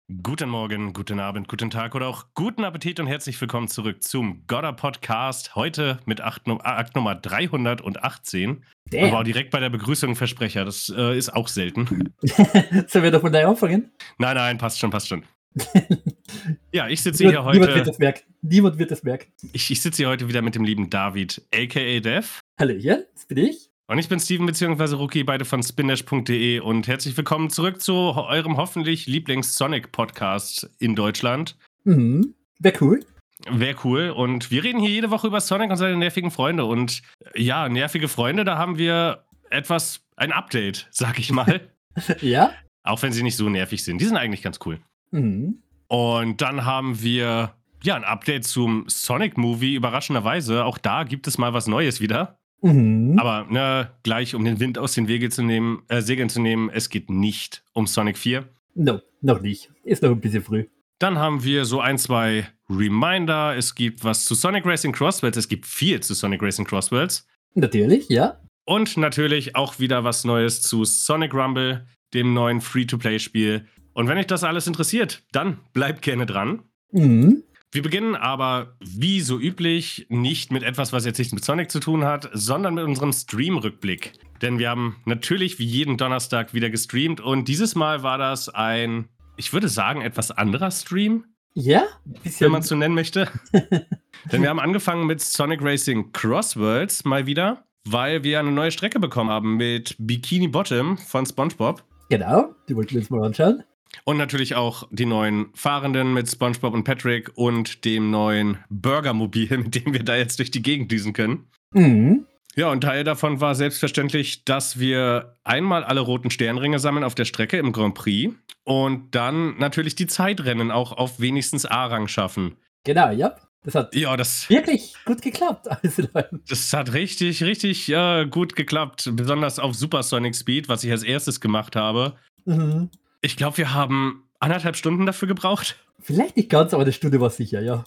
Guten Morgen, guten Abend, guten Tag oder auch guten Appetit und herzlich willkommen zurück zum Godder Podcast. Heute mit Akt Nummer 318. Und wow, Damn. direkt bei der Begrüßung ein Versprecher. Das ist auch selten. Sollen wir doch von daher anfangen? Nein, passt schon, passt schon. Ja, ich sitze hier Niemand wird heute. das merken. Niemand wird das merken. Ich sitze hier heute wieder mit dem lieben David, aka Dev. Hallöchen, das bin ich. Und ich bin Steven bzw. Rookie, beide von spindash.de und herzlich willkommen zurück zu eurem hoffentlich Lieblings-Sonic-Podcast in Deutschland. Wäre cool. Wäre cool. Und wir reden hier jede Woche über Sonic und seine nervigen Freunde. Und ja, nervige Freunde, da haben wir ein Update, sag ich mal. Ja? Auch wenn sie nicht so nervig sind. Die sind eigentlich ganz cool. Und dann haben wir ein Update zum Sonic-Movie, überraschenderweise. Auch da gibt es mal was Neues wieder. Aber gleich um den Wind aus den Segeln zu nehmen, es geht nicht um Sonic 4. No, noch nicht. Ist noch ein bisschen früh. Dann haben wir so ein, zwei Reminder. Es gibt was zu Sonic Racing Crossworlds. Es gibt viel zu Sonic Racing Crossworlds. Natürlich, ja. Und natürlich auch wieder was Neues zu Sonic Rumble, dem neuen Free-to-Play-Spiel. Und wenn euch das alles interessiert, dann bleibt gerne dran. Wir beginnen aber, wie so üblich, nicht mit etwas, was jetzt nichts mit Sonic zu tun hat, sondern mit unserem Stream-Rückblick. Denn wir haben natürlich wie jeden Donnerstag wieder gestreamt und dieses Mal war das ein, ich würde sagen, etwas anderer Stream. Ja? Wenn man es so nennen möchte. Denn wir haben angefangen mit Sonic Racing Crossworlds mal wieder, weil wir eine neue Strecke bekommen haben mit Bikini Bottom von SpongeBob. Genau, die wollten wir uns mal anschauen. Und natürlich auch die neuen Fahrenden mit SpongeBob und Patrick und dem neuen Burgermobil, mit dem wir da jetzt durch die Gegend düsen können. Ja, und Teil davon war selbstverständlich, dass wir einmal alle roten Sternringe sammeln auf der Strecke im Grand Prix und dann natürlich die Zeitrennen auch auf wenigstens A-Rang schaffen. Genau, ja. Das hat wirklich gut geklappt. Das hat richtig gut geklappt. Besonders auf Super Sonic Speed, was ich als erstes gemacht habe. Ich glaube, wir haben 1,5 Stunden dafür gebraucht. Vielleicht nicht ganz, aber eine Stunde war sicher, ja.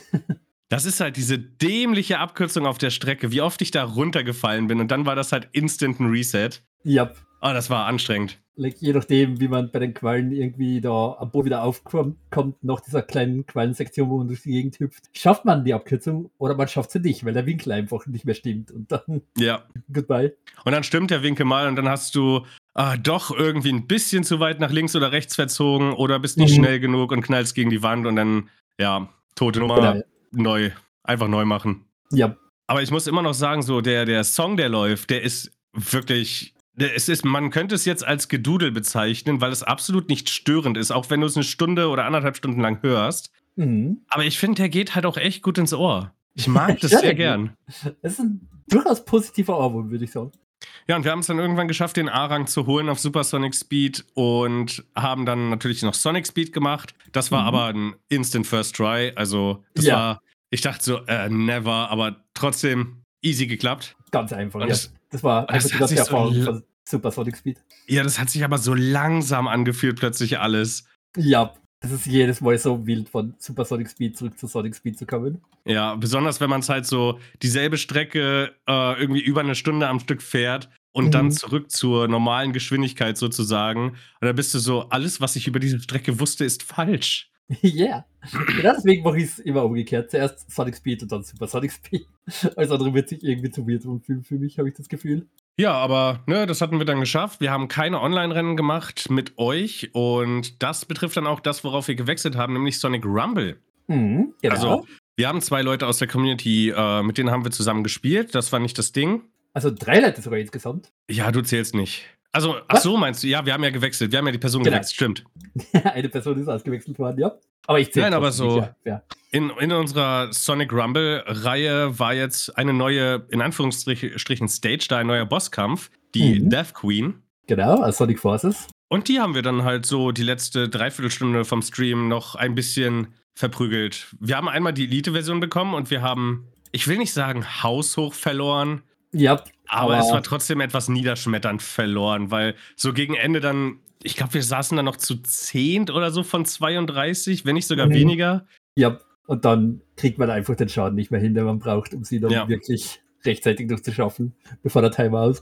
Das ist halt diese dämliche Abkürzung auf der Strecke, wie oft ich da runtergefallen bin. Und dann war das halt instant ein Reset. Ja. Oh, das war anstrengend. Je nachdem, wie man bei den Quallen irgendwie da am Boden wieder aufkommt, nach dieser kleinen Quallensektion, wo man durch die Gegend hüpft, schafft man die Abkürzung oder man schafft sie nicht, weil der Winkel einfach nicht mehr stimmt. Und dann goodbye. Und dann stimmt der Winkel mal und dann hast du doch irgendwie ein bisschen zu weit nach links oder rechts verzogen oder bist nicht schnell genug und knallst gegen die Wand und dann, tote Nummer, einfach neu machen. Ja. Aber ich muss immer noch sagen, so der Song, der läuft, der ist wirklich... Man könnte es jetzt als Gedudel bezeichnen, weil es absolut nicht störend ist, auch wenn du es 1 Stunde oder 1,5 Stunden lang hörst. Aber ich finde, der geht halt auch echt gut ins Ohr. Ich mag das sehr gern. Das ist ein durchaus positiver Ohrwurm, würde ich sagen. Ja, und wir haben es dann irgendwann geschafft, den A-Rang zu holen auf Super Sonic Speed und haben dann natürlich noch Sonic Speed gemacht. Das war aber ein Instant First Try. Also, das war, ich dachte so, never, aber trotzdem easy geklappt. Ganz einfach, und das war einfach die ganze Erfahrung von Super Sonic Speed. Ja, das hat sich aber so langsam angefühlt, plötzlich alles. Ja, das ist jedes Mal so wild, von Super Sonic Speed zurück zu Sonic Speed zu kommen. Ja, besonders wenn man es halt so dieselbe Strecke irgendwie über 1 Stunde am Stück fährt und dann zurück zur normalen Geschwindigkeit sozusagen. Und da bist du so, alles, was ich über diese Strecke wusste, ist falsch. Ja, genau deswegen mache ich es immer umgekehrt. Zuerst Sonic Speed und dann Super Sonic Speed. Alles andere wird sich irgendwie zu weird fühlen für mich, habe ich das Gefühl. Ja, aber das hatten wir dann geschafft. Wir haben keine Online-Rennen gemacht mit euch und das betrifft dann auch das, worauf wir gewechselt haben, nämlich Sonic Rumble. Genau. Also, wir haben 2 Leute aus der Community, mit denen haben wir zusammen gespielt. Das war nicht das Ding. Also 3 Leute sogar insgesamt? Ja, du zählst nicht. Also, ach so, meinst du? Ja, wir haben ja gewechselt. Wir haben ja die Person gewechselt, stimmt. Eine Person ist ausgewechselt worden, ja. Aber ich zähle. Nein, aber so, nicht, ja. In unserer Sonic Rumble-Reihe war jetzt eine neue, in Anführungsstrichen, Stage, da ein neuer Bosskampf, die Death Queen. Genau, als Sonic Forces. Und die haben wir dann halt so die letzte Dreiviertelstunde vom Stream noch ein bisschen verprügelt. Wir haben einmal die Elite-Version bekommen und wir haben, ich will nicht sagen haushoch verloren, ja, aber es war trotzdem etwas niederschmetternd verloren, weil so gegen Ende dann, ich glaube, wir saßen dann noch zu 10 oder so von 32, wenn nicht sogar weniger. Ja, und dann kriegt man einfach den Schaden nicht mehr hin, den man braucht, um sie dann wirklich rechtzeitig durchzuschaffen, bevor der Timer ausgeht.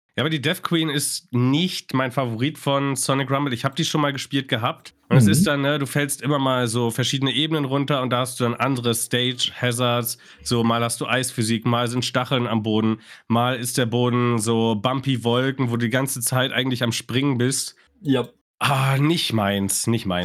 Ja, aber die Death Queen ist nicht mein Favorit von Sonic Rumble. Ich habe die schon mal gespielt gehabt. Und es ist dann, ne, du fällst immer mal so verschiedene Ebenen runter und da hast du dann andere Stage-Hazards. So, mal hast du Eisphysik, mal sind Stacheln am Boden, mal ist der Boden so bumpy Wolken, wo du die ganze Zeit eigentlich am Springen bist. Ja. Nicht meins.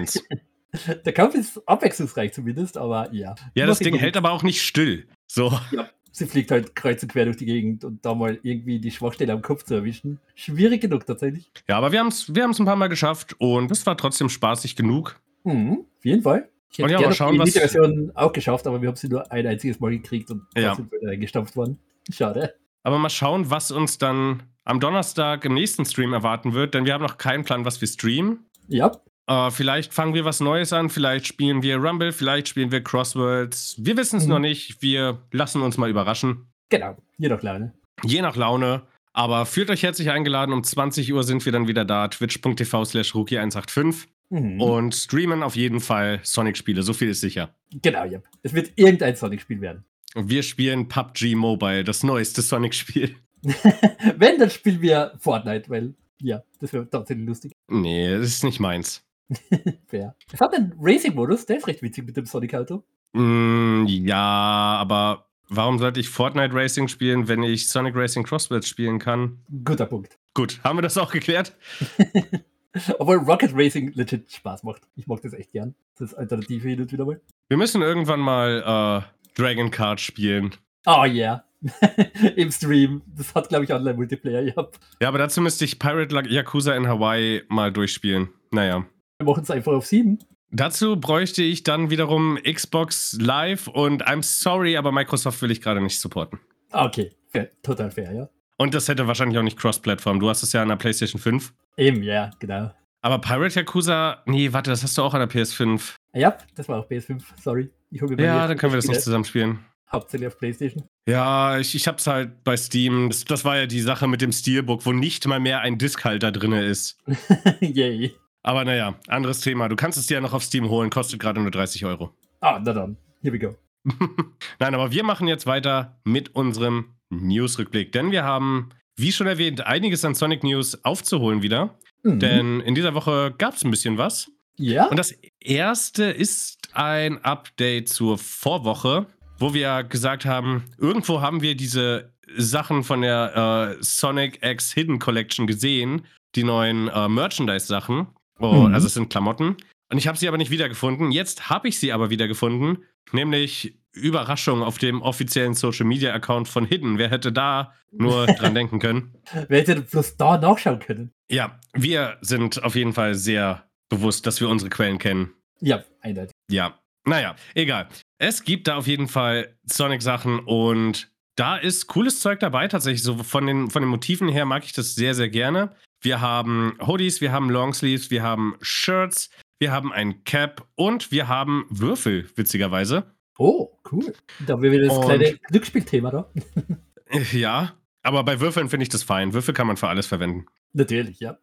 Der Kampf ist abwechslungsreich zumindest, aber ja. Ja, das Ding hält aber auch nicht still. So. Ja, sie fliegt halt kreuz und quer durch die Gegend und da mal irgendwie die Schwachstelle am Kopf zu erwischen. Schwierig genug tatsächlich. Ja, aber wir haben's ein paar Mal geschafft und es war trotzdem spaßig genug. Auf jeden Fall. Ich hätte gerne die Elite-Version auch geschafft, aber wir haben sie nur ein einziges Mal gekriegt und trotzdem eingestampft worden. Schade. Aber mal schauen, was uns dann am Donnerstag im nächsten Stream erwarten wird, denn wir haben noch keinen Plan, was wir streamen. Ja. Vielleicht fangen wir was Neues an, vielleicht spielen wir Rumble, vielleicht spielen wir Crosswords. Wir wissen es noch nicht, wir lassen uns mal überraschen. Genau, je nach Laune. Je nach Laune. Aber fühlt euch herzlich eingeladen, um 20 Uhr sind wir dann wieder da, twitch.tv/rookie185 und streamen auf jeden Fall Sonic-Spiele, so viel ist sicher. Genau, ja. Es wird irgendein Sonic-Spiel werden. Und wir spielen PUBG Mobile, das neueste Sonic-Spiel. Wenn, dann spielen wir Fortnite, weil, ja, das wäre tatsächlich lustig. Nee, das ist nicht meins. Fair. Es hat einen Racing-Modus, der ist recht witzig mit dem Sonic-Auto. Ja, aber warum sollte ich Fortnite Racing spielen, wenn ich Sonic Racing Crosswords spielen kann? Guter Punkt. Gut, haben wir das auch geklärt? Obwohl Rocket Racing legit Spaß macht. Ich mag das echt gern. Das ist Alternative hin und wieder mal. Wir müssen irgendwann mal Dragon Kart spielen. Oh yeah. Im Stream. Das hat, glaube ich, Online-Multiplayer. Ja, aber dazu müsste ich Pirate Yakuza in Hawaii mal durchspielen. Naja. Wir machen es einfach auf 7. Dazu bräuchte ich dann wiederum Xbox Live und I'm sorry, aber Microsoft will ich gerade nicht supporten. Okay, fair. Total fair, ja. Und das hätte wahrscheinlich auch nicht Cross-Plattform. Du hast es ja an der PlayStation 5. Eben, ja, genau. Aber Pirate Yakuza, nee, warte, das hast du auch an der PS5. Ja, das war auch PS5, sorry. Ja, dann können wir das nicht zusammen spielen. Hauptsächlich auf PlayStation. Ja, ich hab's halt bei Steam. Das war ja die Sache mit dem Steelbook, wo nicht mal mehr ein Diskhalter drin ist. Yay. Aber naja, anderes Thema. Du kannst es dir ja noch auf Steam holen, kostet gerade nur 30 €. Ah, na dann. Here we go. Nein, aber wir machen jetzt weiter mit unserem News-Rückblick. Denn wir haben, wie schon erwähnt, einiges an Sonic News aufzuholen wieder. Denn in dieser Woche gab es ein bisschen was. Ja. Und das erste ist ein Update zur Vorwoche, wo wir gesagt haben, irgendwo haben wir diese Sachen von der Sonic X Hidden Collection gesehen, die neuen Merchandise-Sachen. Also es sind Klamotten. Und ich habe sie aber nicht wiedergefunden. Jetzt habe ich sie aber wiedergefunden, nämlich Überraschung auf dem offiziellen Social-Media-Account von Hidden. Wer hätte da nur dran denken können? Wer hätte bloß da nachschauen können? Ja, wir sind auf jeden Fall sehr bewusst, dass wir unsere Quellen kennen. Ja, eindeutig. Ja, naja, egal. Es gibt da auf jeden Fall Sonic-Sachen und da ist cooles Zeug dabei, tatsächlich. So von den Motiven her mag ich das sehr, sehr gerne. Wir haben Hoodies, wir haben Longsleeves, wir haben Shirts, wir haben ein Cap und wir haben Würfel, witzigerweise. Oh, cool. Da haben wir wieder das kleine Glücksspielthema da. Ja, aber bei Würfeln finde ich das fein. Würfel kann man für alles verwenden. Natürlich, ja.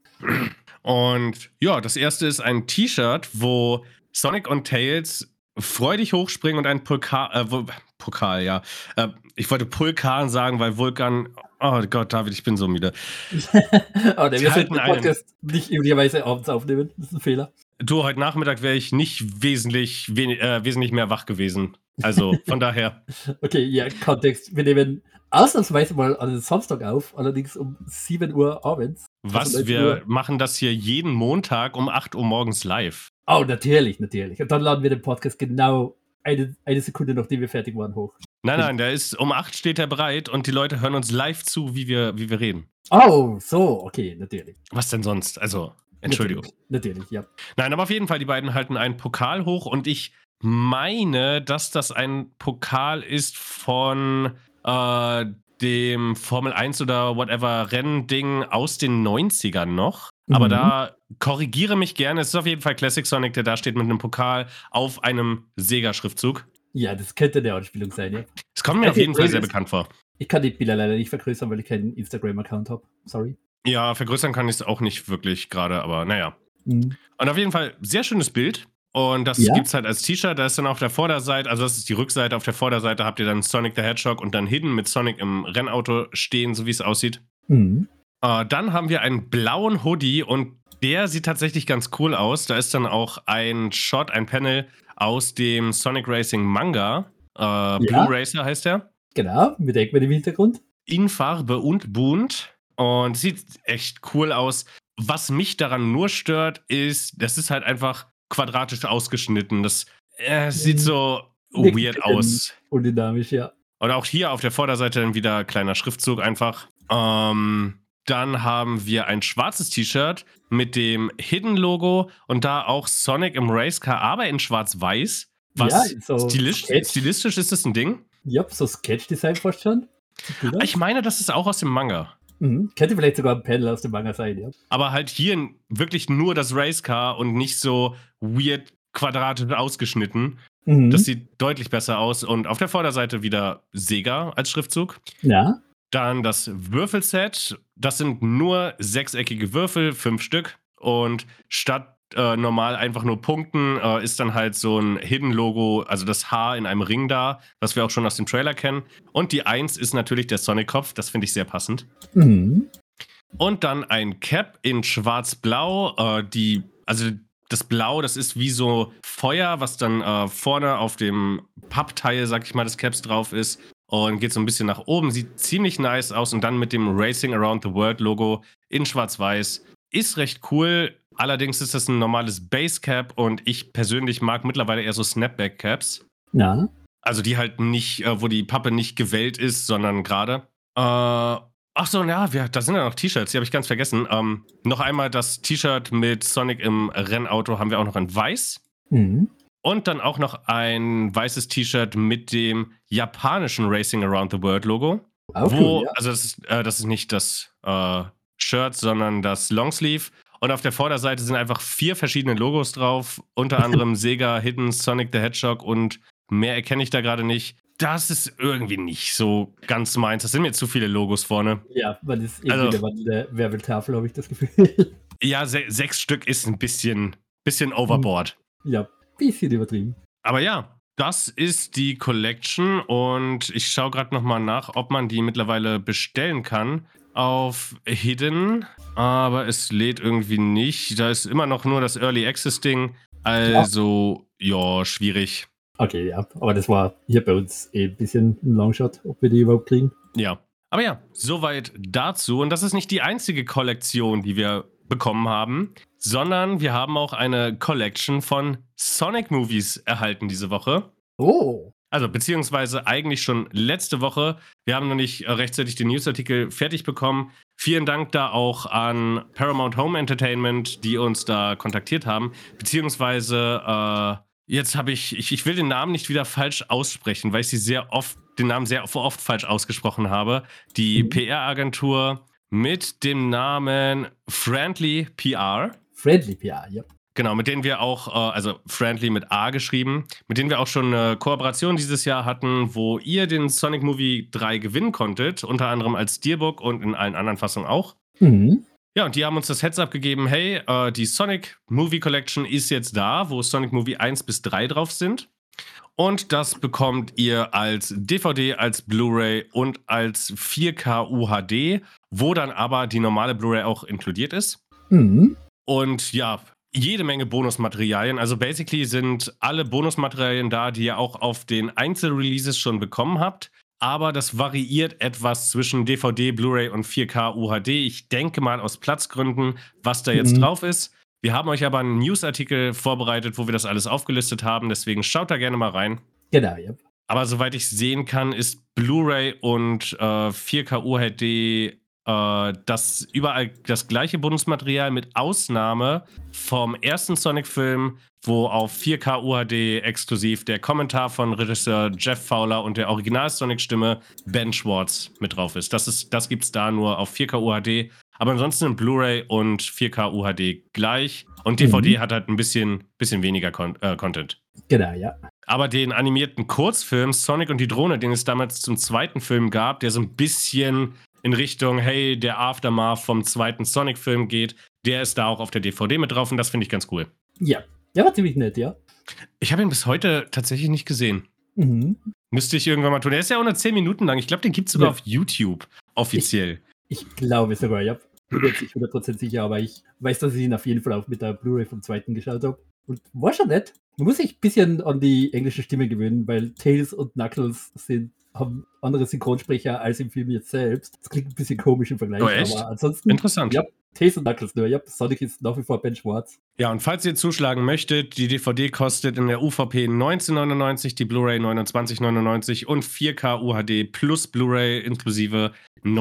Und ja, das erste ist ein T-Shirt, wo Sonic und Tails freudig hochspringen und ein Pokal, ja. Ich wollte Pulkan sagen, weil Vulkan. Oh Gott, David, ich bin so müde. Aber wir sollten den Podcast nicht üblicherweise abends aufnehmen. Das ist ein Fehler. Du, heute Nachmittag wäre ich nicht wesentlich mehr wach gewesen. Also, von daher. Okay, ja, Kontext. Wir nehmen ausnahmsweise mal an den Samstag auf, allerdings um 7 Uhr abends. Was? Also wir machen das hier jeden Montag um 8 Uhr morgens live. Oh, natürlich. Und dann laden wir den Podcast genau eine Sekunde, nachdem wir fertig waren, hoch. Nein, der ist um 8 steht er bereit und die Leute hören uns live zu, wie wir reden. Oh, so, okay, natürlich. Was denn sonst? Also, Entschuldigung. Natürlich, ja. Nein, aber auf jeden Fall, die beiden halten einen Pokal hoch und ich meine, dass das ein Pokal ist von dem Formel 1 oder whatever Rennding aus den 90ern noch. Aber da korrigiere mich gerne. Es ist auf jeden Fall Classic Sonic, der da steht mit einem Pokal auf einem Sega-Schriftzug. Ja, das könnte eine Anspielung sein, ja. Es kommt mir auf jeden Fall sehr bekannt vor. Ich kann die Bilder leider nicht vergrößern, weil ich keinen Instagram-Account habe. Sorry. Ja, vergrößern kann ich es auch nicht wirklich gerade, aber naja. Und auf jeden Fall sehr schönes Bild. Und das gibt's halt als T-Shirt. Da ist dann auf der Vorderseite, also das ist die Rückseite, auf der Vorderseite habt ihr dann Sonic the Hedgehog und dann Hidden mit Sonic im Rennauto stehen, so wie es aussieht. Dann haben wir einen blauen Hoodie und der sieht tatsächlich ganz cool aus. Da ist dann auch ein Shot, ein Panel aus dem Sonic Racing Manga. Blue Racer heißt der. Genau, mit Eggman im Hintergrund. In Farbe und bunt. Und sieht echt cool aus. Was mich daran nur stört, ist, das ist halt einfach quadratisch ausgeschnitten. Das sieht so weird aus. Undynamisch, ja. Und auch hier auf der Vorderseite dann wieder kleiner Schriftzug einfach. Dann haben wir ein schwarzes T-Shirt mit dem Hidden-Logo und da auch Sonic im Racecar, aber in schwarz-weiß. Was so stilistisch ist das ein Ding? Ja, so Sketch-Design fast schon. Ich meine, das ist auch aus dem Manga. Könnte vielleicht sogar ein Panel aus dem Manga sein, ja. Aber halt hier wirklich nur das Racecar und nicht so weird quadratisch ausgeschnitten. Das sieht deutlich besser aus. Und auf der Vorderseite wieder Sega als Schriftzug. Ja. Dann das Würfelset. Das sind nur sechseckige Würfel, 5 Stück. Und statt normal einfach nur Punkten ist dann halt so ein Hidden-Logo, also das Haar in einem Ring da, was wir auch schon aus dem Trailer kennen. Und die 1 ist natürlich der Sonic-Kopf. Das finde ich sehr passend. Und dann ein Cap in schwarz-blau. Das Blau, das ist wie so Feuer, was dann vorne auf dem Pappteil, sag ich mal, des Caps drauf ist. Und geht so ein bisschen nach oben. Sieht ziemlich nice aus. Und dann mit dem Racing Around the World Logo in schwarz-weiß. Ist recht cool. Allerdings ist das ein normales Basecap. Und ich persönlich mag mittlerweile eher so Snapback-Caps. Ja. Also die halt nicht, wo die Pappe nicht gewellt ist, sondern gerade. Ach so, ja, da sind ja noch T-Shirts, die habe ich ganz vergessen. Noch einmal das T-Shirt mit Sonic im Rennauto haben wir auch noch in weiß. Und dann auch noch ein weißes T-Shirt mit dem japanischen Racing Around the World Logo. Cool, ja. Also das ist nicht das Shirt, sondern das Longsleeve. Und auf der Vorderseite sind einfach 4 verschiedene Logos drauf. Unter anderem Sega, Hidden, Sonic the Hedgehog und mehr erkenne ich da gerade nicht. Das ist irgendwie nicht so ganz meins. Das sind mir zu viele Logos vorne. Ja, weil das irgendwie eine Werbetafel, habe ich das Gefühl. Ja, 6 Stück ist ein bisschen overboard. Ja, bisschen übertrieben. Aber ja, das ist die Collection und ich schaue gerade nochmal nach, ob man die mittlerweile bestellen kann auf Hidden, aber es lädt irgendwie nicht. Da ist immer noch nur das Early Access Ding, also ja, schwierig. Okay, ja, aber das war hier bei uns ein bisschen ein Longshot, ob wir die überhaupt kriegen. Ja, aber ja, soweit dazu. Und das ist nicht die einzige Kollektion, die wir bekommen haben, sondern wir haben auch eine Collection von Sonic Movies erhalten diese Woche. Oh. Also beziehungsweise eigentlich schon letzte Woche. Wir haben noch nicht rechtzeitig den Newsartikel fertig bekommen. Vielen Dank da auch an Paramount Home Entertainment, die uns da kontaktiert haben. Beziehungsweise jetzt habe ich will den Namen nicht wieder falsch aussprechen, weil ich den Namen sehr oft falsch ausgesprochen habe. Die PR-Agentur mit dem Namen Friendly PR. Friendly PR, ja. Genau, mit denen wir auch, also Friendly mit A geschrieben, mit denen wir auch schon eine Kooperation dieses Jahr hatten, wo ihr den Sonic Movie 3 gewinnen konntet, unter anderem als Steelbook und in allen anderen Fassungen auch. Ja, und die haben uns das Heads-up gegeben, hey, die Sonic Movie Collection ist jetzt da, wo Sonic Movie 1 bis 3 drauf sind. Und das bekommt ihr als DVD, als Blu-ray und als 4K UHD, wo dann aber die normale Blu-ray auch inkludiert ist. Und ja, jede Menge Bonusmaterialien. Also basically sind alle Bonusmaterialien da, die ihr auch auf den Einzelreleases schon bekommen habt. Aber das variiert etwas zwischen DVD, Blu-ray und 4K UHD. Ich denke mal aus Platzgründen, was da jetzt drauf ist. Wir haben euch aber einen Newsartikel vorbereitet, wo wir das alles aufgelistet haben. Deswegen schaut da gerne mal rein. Genau, ja. Aber soweit ich sehen kann, ist Blu-ray und 4K UHD das überall das gleiche Bonusmaterial mit Ausnahme vom ersten Sonic-Film, wo auf 4K UHD exklusiv der Kommentar von Regisseur Jeff Fowler und der Original-Sonic-Stimme Ben Schwartz mit drauf ist. Das gibt's da nur auf 4K UHD. Aber ansonsten in Blu-ray und 4K UHD gleich. Und DVD hat halt ein bisschen weniger Content. Genau, ja. Aber den animierten Kurzfilm Sonic und die Drohne, den es damals zum zweiten Film gab, der so ein bisschen in Richtung, hey, der Aftermath vom zweiten Sonic-Film geht, der ist da auch auf der DVD mit drauf und das finde ich ganz cool. Ja, der war ziemlich nett, ja. Ich habe ihn bis heute tatsächlich nicht gesehen. Müsste ich irgendwann mal tun. Der ist ja auch nur 10 Minuten lang. Ich glaube, den gibt es sogar auf YouTube offiziell. Ich glaube sogar, ja. bin mir jetzt nicht 100% sicher, aber ich weiß, dass ich ihn auf jeden Fall auch mit der Blu-ray vom zweiten geschaut habe. Und war schon nett. Man muss sich ein bisschen an die englische Stimme gewöhnen, weil Tails und Knuckles haben andere Synchronsprecher als im Film jetzt selbst. Das klingt ein bisschen komisch im Vergleich, aber ansonsten... Interessant. Ja, Tails und Knuckles nur. Ja, Sonic ist nach wie vor Ben Schwartz. Ja, und falls ihr zuschlagen möchtet, die DVD kostet in der UVP 19,99, die Blu-ray 29,99 und 4K UHD plus Blu-ray inklusive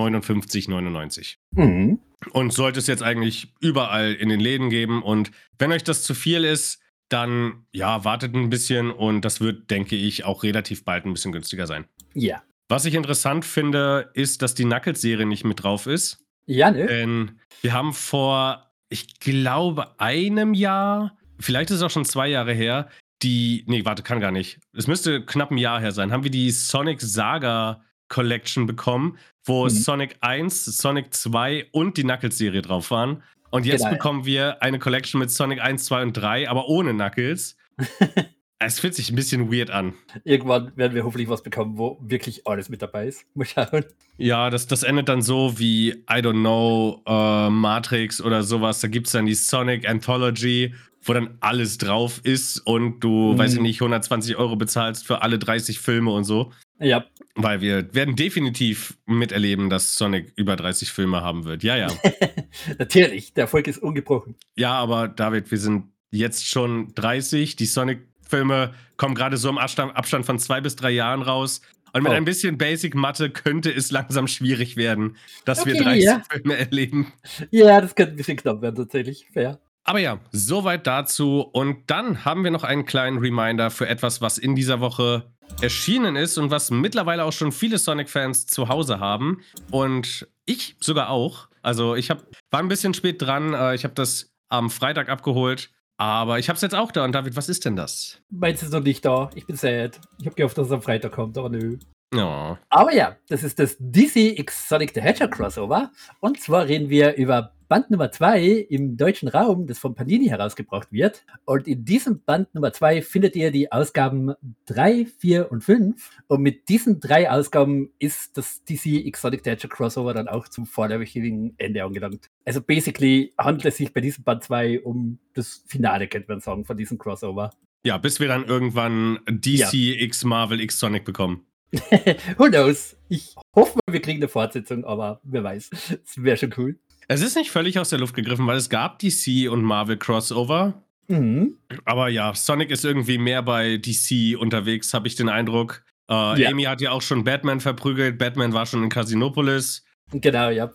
59,99. Mhm. Und sollte es jetzt eigentlich überall in den Läden geben. Und wenn euch das zu viel ist, dann ja, wartet ein bisschen und das wird, denke ich, auch relativ bald ein bisschen günstiger sein. Ja. Was ich interessant finde, ist, dass die Knuckles-Serie nicht mit drauf ist. Ja, ne? Denn wir haben vor, ich glaube, einem Jahr, vielleicht ist es auch schon 2 Jahre her, kann gar nicht. Es müsste knapp ein Jahr her sein, haben wir die Sonic Saga Collection bekommen, wo Sonic 1, Sonic 2 und die Knuckles-Serie drauf waren. Und jetzt bekommen wir eine Collection mit Sonic 1, 2 und 3, aber ohne Knuckles. Es fühlt sich ein bisschen weird an. Irgendwann werden wir hoffentlich was bekommen, wo wirklich alles mit dabei ist. Mal schauen. Ja, das endet dann so wie, I don't know, Matrix oder sowas. Da gibt es dann die Sonic Anthology, wo dann alles drauf ist und du, weiß ich nicht, 120 € bezahlst für alle 30 Filme und so. Ja. Weil wir werden definitiv miterleben, dass Sonic über 30 Filme haben wird. Ja, ja. Natürlich, der Erfolg ist ungebrochen. Ja, aber David, wir sind jetzt schon 30. Die Sonic-Filme kommen gerade so im Abstand von 2 bis 3 Jahren raus. Und mit ein bisschen Basic-Mathe könnte es langsam schwierig werden, dass wir 30 Filme erleben. Ja, das könnte ein bisschen knapp werden, tatsächlich. Fair. Aber ja, soweit dazu. Und dann haben wir noch einen kleinen Reminder für etwas, was in dieser Woche erschienen ist und was mittlerweile auch schon viele Sonic-Fans zu Hause haben. Und ich sogar auch. Also war ein bisschen spät dran. Ich habe das am Freitag abgeholt. Aber ich habe es jetzt auch da. Und David, was ist denn das? Meins ist noch nicht da. Ich bin sad. Ich habe gehofft, dass es am Freitag kommt, aber nö. Oh. Aber ja, das ist das DC X Sonic the Hedgehog Crossover. Und zwar reden wir über Band Nummer 2 im deutschen Raum, das von Panini herausgebracht wird. Und in diesem Band Nummer 2 findet ihr die Ausgaben 3, 4 und 5. Und mit diesen 3 Ausgaben ist das DC X Sonic the Hedgehog Crossover dann auch zum vorläufigen Ende angelangt. Also basically handelt es sich bei diesem Band 2 um das Finale, könnte man sagen, von diesem Crossover. Ja, bis wir dann irgendwann DC X Marvel X Sonic bekommen. Who knows? Ich hoffe, wir kriegen eine Fortsetzung, aber wer weiß. Das wäre schon cool. Es ist nicht völlig aus der Luft gegriffen, weil es gab DC und Marvel Crossover. Mhm. Aber ja, Sonic ist irgendwie mehr bei DC unterwegs, habe ich den Eindruck. Amy hat ja auch schon Batman verprügelt. Batman war schon in Casinopolis. Genau, ja.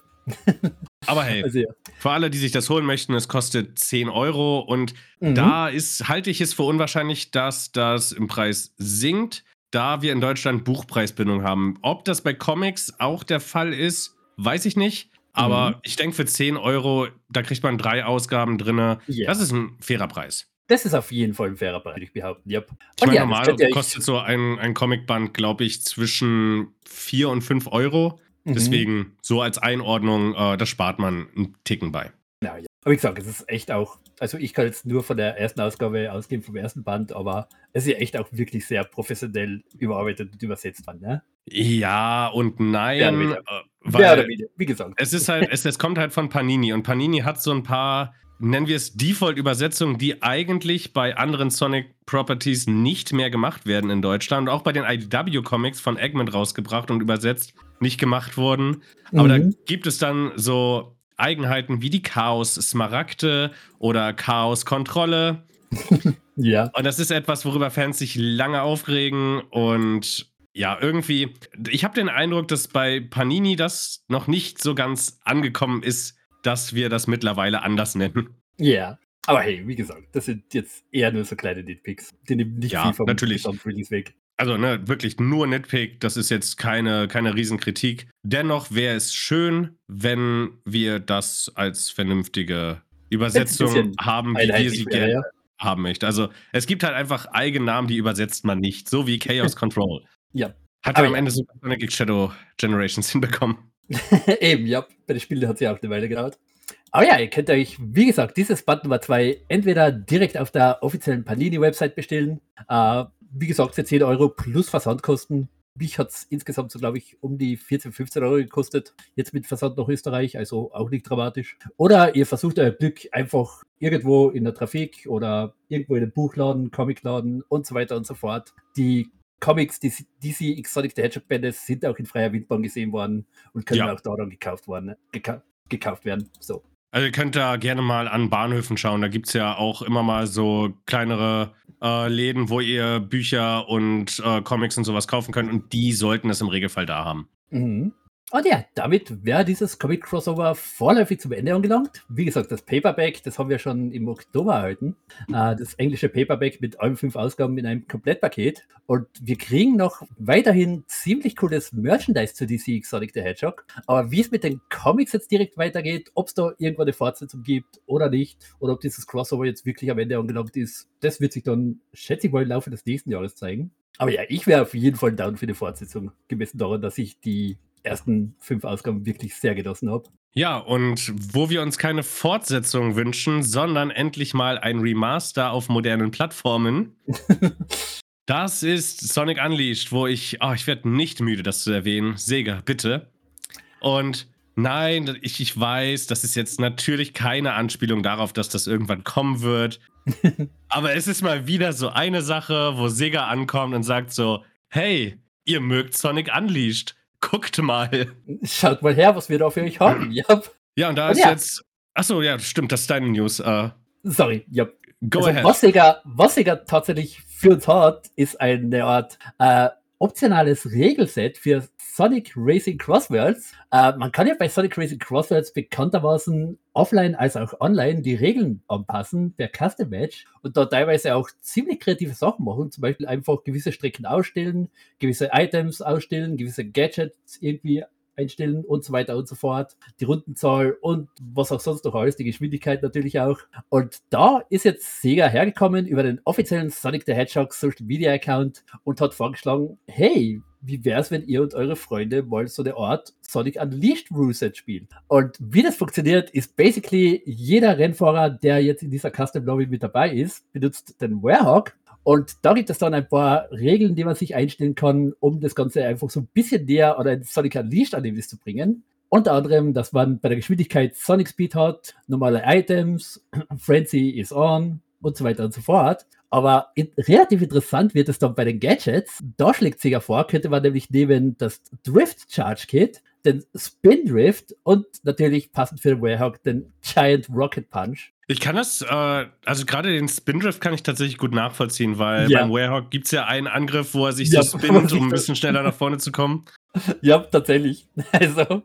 Aber hey, also, für alle, die sich das holen möchten, es kostet 10 € und da halte ich es für unwahrscheinlich, dass das im Preis sinkt, da wir in Deutschland Buchpreisbindung haben. Ob das bei Comics auch der Fall ist, weiß ich nicht. Aber ich denke, für 10 €, da kriegt man 3 Ausgaben drin. Yeah. Das ist ein fairer Preis. Das ist auf jeden Fall ein fairer Preis, würde ich behaupten. Yep. Ich meine, normal kostet so ein Comicband, glaube ich, zwischen 4 und 5 €. Deswegen, so als Einordnung, da spart man einen Ticken bei. Ja. Aber wie gesagt, es ist echt auch, also ich kann jetzt nur von der ersten Ausgabe ausgehen, vom ersten Band, aber es ist ja echt auch wirklich sehr professionell überarbeitet und übersetzt worden, ne? Ja und nein, weil wie gesagt. Es ist halt, es kommt halt von Panini und Panini hat so ein paar, nennen wir es Default-Übersetzungen, die eigentlich bei anderen Sonic-Properties nicht mehr gemacht werden in Deutschland. Auch bei den IDW-Comics von Eggman rausgebracht und übersetzt nicht gemacht wurden. Aber da gibt es dann so Eigenheiten wie die Chaos-Smaragde oder Chaos-Kontrolle. Ja. Und das ist etwas, worüber Fans sich lange aufregen und ja, irgendwie, ich habe den Eindruck, dass bei Panini das noch nicht so ganz angekommen ist, dass wir das mittlerweile anders nennen. Ja, aber hey, wie gesagt, das sind jetzt eher nur so kleine Nitpicks. Die nehmen nicht viel vom Gesamtrelease weg. Also, ne, wirklich nur Nitpick, das ist jetzt keine Riesenkritik. Dennoch wäre es schön, wenn wir das als vernünftige Übersetzung haben, wie wir sie gerne haben möchten. Also, es gibt halt einfach Eigennamen, die übersetzt man nicht, so wie Chaos Control. Ja. Hat ja am Ende so Sonic X Shadow Generations hinbekommen. Eben, ja. Bei den Spielen hat es ja auch eine Weile gedauert. Aber ja, ihr könnt euch, wie gesagt, dieses Band Nummer 2 entweder direkt auf der offiziellen Panini-Website bestellen. Wie gesagt, für 10 € plus Versandkosten. Mich hat es insgesamt so, glaube ich, um die 14, 15 Euro gekostet. Jetzt mit Versand nach Österreich, also auch nicht dramatisch. Oder ihr versucht euer Glück einfach irgendwo in der Trafik oder irgendwo in einem Buchladen, Comicladen und so weiter und so fort. Die Comics, die DC Sonic the Hedgehog Bände sind auch in freier Wildbahn gesehen worden und können auch daran gekauft werden. So. Also ihr könnt da gerne mal an Bahnhöfen schauen. Da gibt es ja auch immer mal so kleinere Läden, wo ihr Bücher und Comics und sowas kaufen könnt. Und die sollten es im Regelfall da haben. Mhm. Und ja, damit wäre dieses Comic-Crossover vorläufig zum Ende angelangt. Wie gesagt, das Paperback, das haben wir schon im Oktober erhalten. Das englische Paperback mit allen 5 Ausgaben in einem Komplettpaket. Und wir kriegen noch weiterhin ziemlich cooles Merchandise zu DC Sonic the Hedgehog. Aber wie es mit den Comics jetzt direkt weitergeht, ob es da irgendwann eine Fortsetzung gibt oder nicht, oder ob dieses Crossover jetzt wirklich am Ende angelangt ist, das wird sich dann, schätze ich mal, im Laufe des nächsten Jahres zeigen. Aber ja, ich wäre auf jeden Fall down für eine Fortsetzung, gemessen daran, dass ich die ersten 5 Ausgaben wirklich sehr genossen habe. Ja, und wo wir uns keine Fortsetzung wünschen, sondern endlich mal ein Remaster auf modernen Plattformen. Das ist Sonic Unleashed, wo ich werde nicht müde, das zu erwähnen. Sega, bitte. Und nein, ich weiß, das ist jetzt natürlich keine Anspielung darauf, dass das irgendwann kommen wird. Aber es ist mal wieder so eine Sache, wo Sega ankommt und sagt so, hey, ihr mögt Sonic Unleashed. Guckt mal. Schaut mal her, was wir da für euch haben. Yep. Ja, und da ist jetzt... Achso, ja, stimmt, das ist deine News. Sorry, ja. Go ahead. Was Sega tatsächlich für uns hat, ist eine Art optionales Regelset für Sonic Racing Crossworlds. Man kann ja bei Sonic Racing Crossworlds bekanntermaßen offline als auch online die Regeln anpassen per Custom Match und da teilweise auch ziemlich kreative Sachen machen, zum Beispiel einfach gewisse Strecken ausstellen, gewisse Items ausstellen, gewisse Gadgets irgendwie einstellen und so weiter und so fort, die Rundenzahl und was auch sonst noch alles, die Geschwindigkeit natürlich auch. Und da ist jetzt Sega hergekommen über den offiziellen Sonic the Hedgehog Social Media Account und hat vorgeschlagen, hey, wie wär's, wenn ihr und eure Freunde mal so eine Art Sonic Unleashed Ruleset spielt? Und wie das funktioniert, ist basically jeder Rennfahrer, der jetzt in dieser Custom Lobby mit dabei ist, benutzt den Werehog. Und da gibt es dann ein paar Regeln, die man sich einstellen kann, um das Ganze einfach so ein bisschen näher oder ein Sonic Unleashed-Erlebnis zu bringen. Unter anderem, dass man bei der Geschwindigkeit Sonic Speed hat, normale Items, Frenzy is on und so weiter und so fort. Aber relativ interessant wird es dann bei den Gadgets. Da schlägt Sega vor, könnte man nämlich neben das Drift Charge Kit, den Spin Drift und natürlich passend für den Werehog den Giant Rocket Punch. Ich kann das, also gerade den Spin-Drift kann ich tatsächlich gut nachvollziehen, weil beim Werehog gibt es ja einen Angriff, wo er sich so spinnt, um ein bisschen schneller nach vorne zu kommen. Ja, tatsächlich. Also,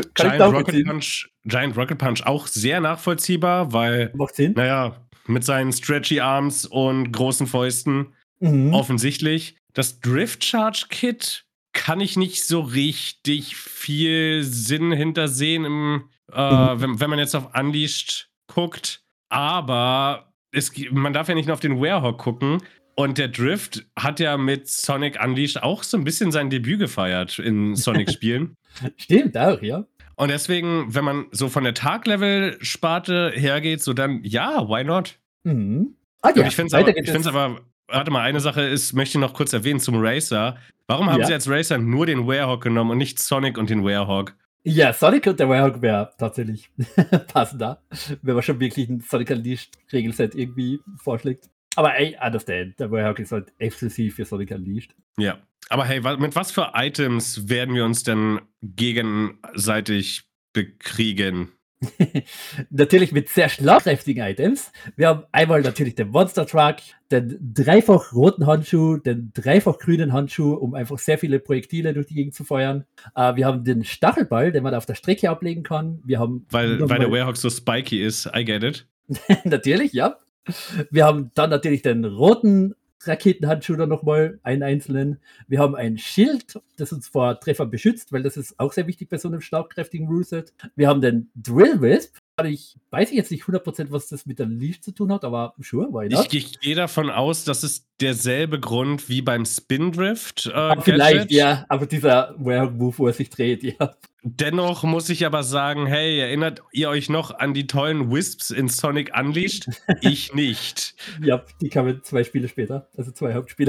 Giant Rocket Punch auch sehr nachvollziehbar, weil, macht Sinn. Naja, mit seinen stretchy Arms und großen Fäusten offensichtlich. Das Drift Charge Kit kann ich nicht so richtig viel Sinn hintersehen, wenn man jetzt auf Unleashed guckt. Aber man darf ja nicht nur auf den Werehog gucken. Und der Drift hat ja mit Sonic Unleashed auch so ein bisschen sein Debüt gefeiert in Sonic-Spielen. Stimmt auch, ja. Und deswegen, wenn man so von der Tag-Level-Sparte hergeht, so dann, ja, why not? Mhm. Okay, ich finde es aber, warte mal, eine Sache möchte ich noch kurz erwähnen zum Racer. Warum haben sie als Racer nur den Werehog genommen und nicht Sonic und den Werehog? Ja, Sonic und der Werehog wäre tatsächlich passender, wenn man schon wirklich ein Sonic Unleashed Regelset irgendwie vorschlägt. Aber I understand, der Werehog ist halt exklusiv für Sonic Unleashed. Ja, aber hey, mit was für Items werden wir uns denn gegenseitig bekriegen? Natürlich mit sehr schlagkräftigen Items. Wir haben einmal natürlich den Monster Truck, den dreifach roten Handschuh, den dreifach grünen Handschuh, um einfach sehr viele Projektile durch die Gegend zu feuern. Wir haben den Stachelball, den man auf der Strecke ablegen kann. Wir haben weil der Werehog so spiky ist, I get it. Natürlich, ja. Wir haben dann natürlich den roten Raketenhandschuh dann nochmal, einen einzelnen. Wir haben ein Schild, das uns vor Treffern beschützt, weil das ist auch sehr wichtig bei so einem schlagkräftigen Ruleset. Wir haben den Drill Wisp. Ich weiß jetzt nicht 100%, was das mit der Leash zu tun hat, aber sure, why not? Ich gehe davon aus, das ist derselbe Grund wie beim Spin-Drift. Vielleicht, ja, aber dieser Werehog-Move, wo er sich dreht, ja. Dennoch muss ich aber sagen, hey, erinnert ihr euch noch an die tollen Wisps in Sonic Unleashed? Ich nicht. Ja, die kamen 2 Spiele später, also 2 Hauptspiele.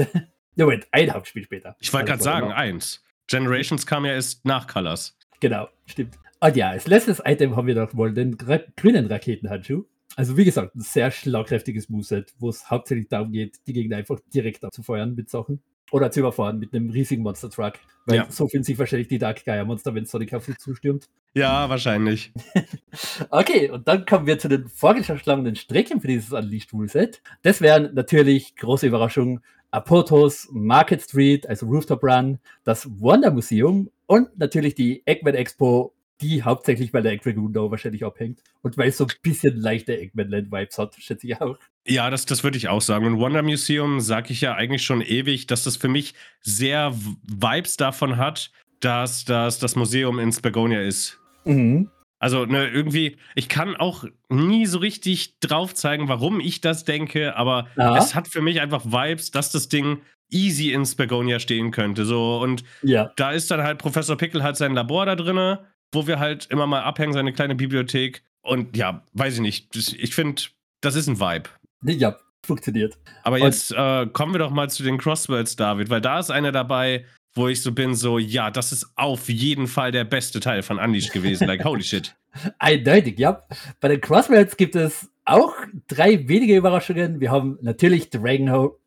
Ja, Moment, ein Hauptspiel später. Ich wollte gerade sagen, 1. Generations kam ja erst nach Colors. Genau, stimmt. Und ja, als letztes Item haben wir noch mal den grünen Raketenhandschuh. Also wie gesagt, ein sehr schlagkräftiges Moveset, wo es hauptsächlich darum geht, die Gegner einfach direkt abzufeuern mit Sachen. Oder zu überfahren mit einem riesigen Monster-Truck. Weil so fühlen sich wahrscheinlich die Dark Gaia-Monster, wenn Sonic auf sie zustürmt. Ja, wahrscheinlich. Okay, und dann kommen wir zu den vorgeschlagenen Strecken für dieses Unleashed Moveset. Das wären natürlich, große Überraschung, Apothos, Market Street, also Rooftop Run, das Wonder Museum und natürlich die Eggman Expo, die hauptsächlich bei der Egg Dragoon wahrscheinlich abhängt. Und weil es so ein bisschen leichte Eggman-Land-Vibes hat, schätze ich auch. Ja, das würde ich auch sagen. Und Wonder Museum sage ich ja eigentlich schon ewig, dass das für mich sehr Vibes davon hat, dass das Museum in Spagonia ist. Mhm. Also, ne, irgendwie, ich kann auch nie so richtig drauf zeigen, warum ich das denke, aber es hat für mich einfach Vibes, dass das Ding easy in Spagonia stehen könnte. So, und da ist dann halt Professor Pickle hat sein Labor da drin, wo wir halt immer mal abhängen, seine kleine Bibliothek. Und ja, weiß ich nicht. Ich finde, das ist ein Vibe. Ja, funktioniert. Aber jetzt kommen wir doch mal zu den Crosswords, David, weil da ist einer dabei, wo ich so bin, so, ja, das ist auf jeden Fall der beste Teil von Unleashed gewesen. Like, holy shit. Eindeutig, ja. Bei den Crosswords gibt es auch 3 wenige Überraschungen. Wir haben natürlich Dragon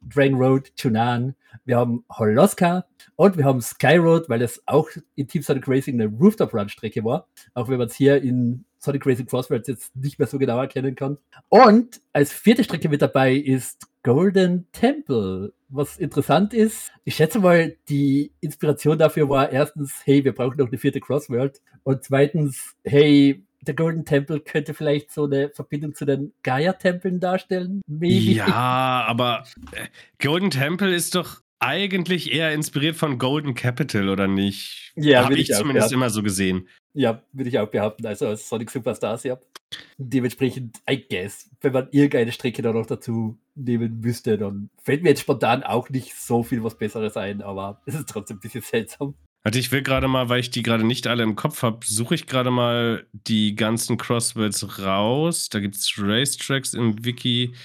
Road, Chunan, wir haben Holoska und wir haben Sky Road, weil das auch in Team Sonic Racing eine Rooftop-Run-Strecke war. Auch wenn man es hier in Sonic Racing Crosswords jetzt nicht mehr so genau erkennen kann. Und als 4. Strecke mit dabei ist Golden Temple. Was interessant ist, ich schätze mal, die Inspiration dafür war erstens, hey, wir brauchen noch eine 4. Crossworld. Und zweitens, hey, der Golden Temple könnte vielleicht so eine Verbindung zu den Gaia-Tempeln darstellen. Maybe. Ja, aber Golden Temple ist doch eigentlich eher inspiriert von Golden Capital, oder nicht? Ja, habe ich zumindest immer so gesehen. Ja, würde ich auch behaupten. Also als Sonic Superstars, ja. Dementsprechend, I guess, wenn man irgendeine Strecke da noch dazu nehmen müsste, dann fällt mir jetzt spontan auch nicht so viel was Besseres ein, aber es ist trotzdem ein bisschen seltsam. Also ich will gerade mal, weil ich die gerade nicht alle im Kopf habe, suche ich gerade mal die ganzen Crosswords raus. Da gibt es Racetracks im Wiki.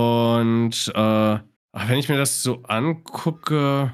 Und wenn ich mir das so angucke,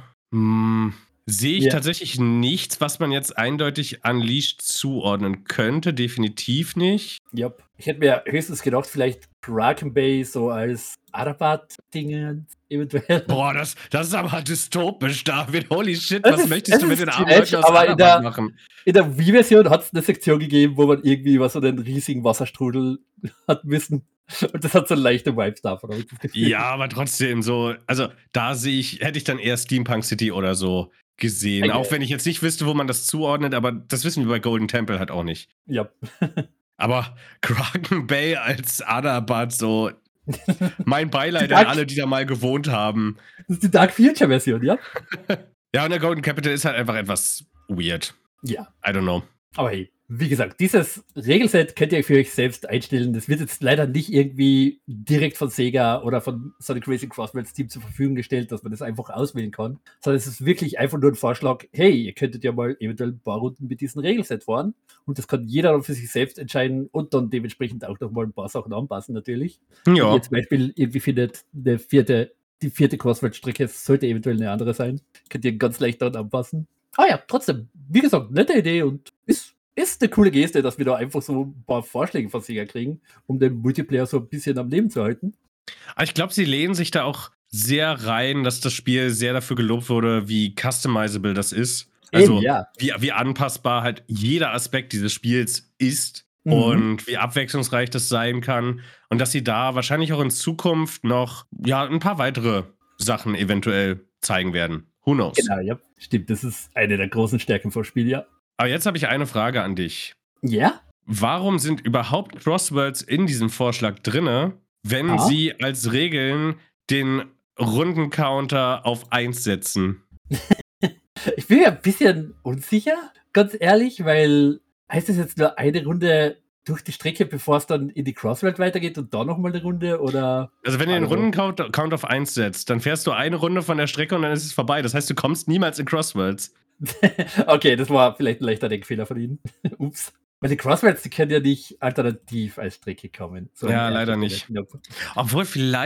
sehe ich tatsächlich nichts, was man jetzt eindeutig Unleashed zuordnen könnte. Definitiv nicht. Ja, ich hätte mir höchstens gedacht, vielleicht Kraken Bay so als Arabat-Dinge eventuell. Boah, das ist aber dystopisch, David. Holy shit, was möchtest du mit den armen Leuten aus aber Arabat machen? In der Wii-Version hat es eine Sektion gegeben, wo man irgendwie so einen riesigen Wasserstrudel hat müssen. Und das hat so leichte Vibes davon. Habe ich das Gefühl. Ja, aber trotzdem so, also da hätte ich dann eher Steampunk City oder so gesehen. Okay. Auch wenn ich jetzt nicht wüsste, wo man das zuordnet, aber das wissen wir bei Golden Temple halt auch nicht. Ja. Aber Kraken Bay als Arabat, so mein Beileid an alle, die da mal gewohnt haben. Das ist die Dark Future Version, ja? Ja, und der Golden Capital ist halt einfach etwas weird. Ja. I don't know. Aber hey, wie gesagt, dieses Regelset könnt ihr für euch selbst einstellen. Das wird jetzt leider nicht irgendwie direkt von Sega oder von Sonic Racing Crosswords Team zur Verfügung gestellt, dass man das einfach auswählen kann. Sondern es ist wirklich einfach nur ein Vorschlag, hey, ihr könntet ja mal eventuell ein paar Runden mit diesem Regelset fahren. Und das kann jeder dann für sich selbst entscheiden und dann dementsprechend auch noch mal ein paar Sachen anpassen natürlich. Ja. Wenn ihr zum Beispiel irgendwie findet, die 4. Crossword-Strecke sollte eventuell eine andere sein. Könnt ihr ganz leicht dran anpassen. Ah ja, trotzdem, wie gesagt, nette Idee und ist eine coole Geste, dass wir da einfach so ein paar Vorschläge von Sega kriegen, um den Multiplayer so ein bisschen am Leben zu halten. Ich glaube, sie lehnen sich da auch sehr rein, dass das Spiel sehr dafür gelobt wurde, wie customizable das ist. Also wie anpassbar halt jeder Aspekt dieses Spiels ist und wie abwechslungsreich das sein kann. Und dass sie da wahrscheinlich auch in Zukunft noch ein paar weitere Sachen eventuell zeigen werden. Who knows? Genau, ja. Stimmt, das ist eine der großen Stärken vom Spiel, ja. Aber jetzt habe ich eine Frage an dich. Ja? Warum sind überhaupt Crosswords in diesem Vorschlag drinne, wenn sie als Regeln den Rundencounter auf 1 setzen? Ich bin mir ein bisschen unsicher, ganz ehrlich, weil heißt das jetzt nur eine Runde durch die Strecke, bevor es dann in die Crossworld weitergeht und da nochmal eine Runde, oder? Also wenn du den Rundencount auf 1 setzt, dann fährst du eine Runde von der Strecke und dann ist es vorbei. Das heißt, du kommst niemals in Crossworlds. Okay, das war vielleicht ein leichter Denkfehler von Ihnen. Ups. Weil die Crosswords, die können ja nicht alternativ als Strecke kommen. Ja, leider nicht. Obwohl, vielleicht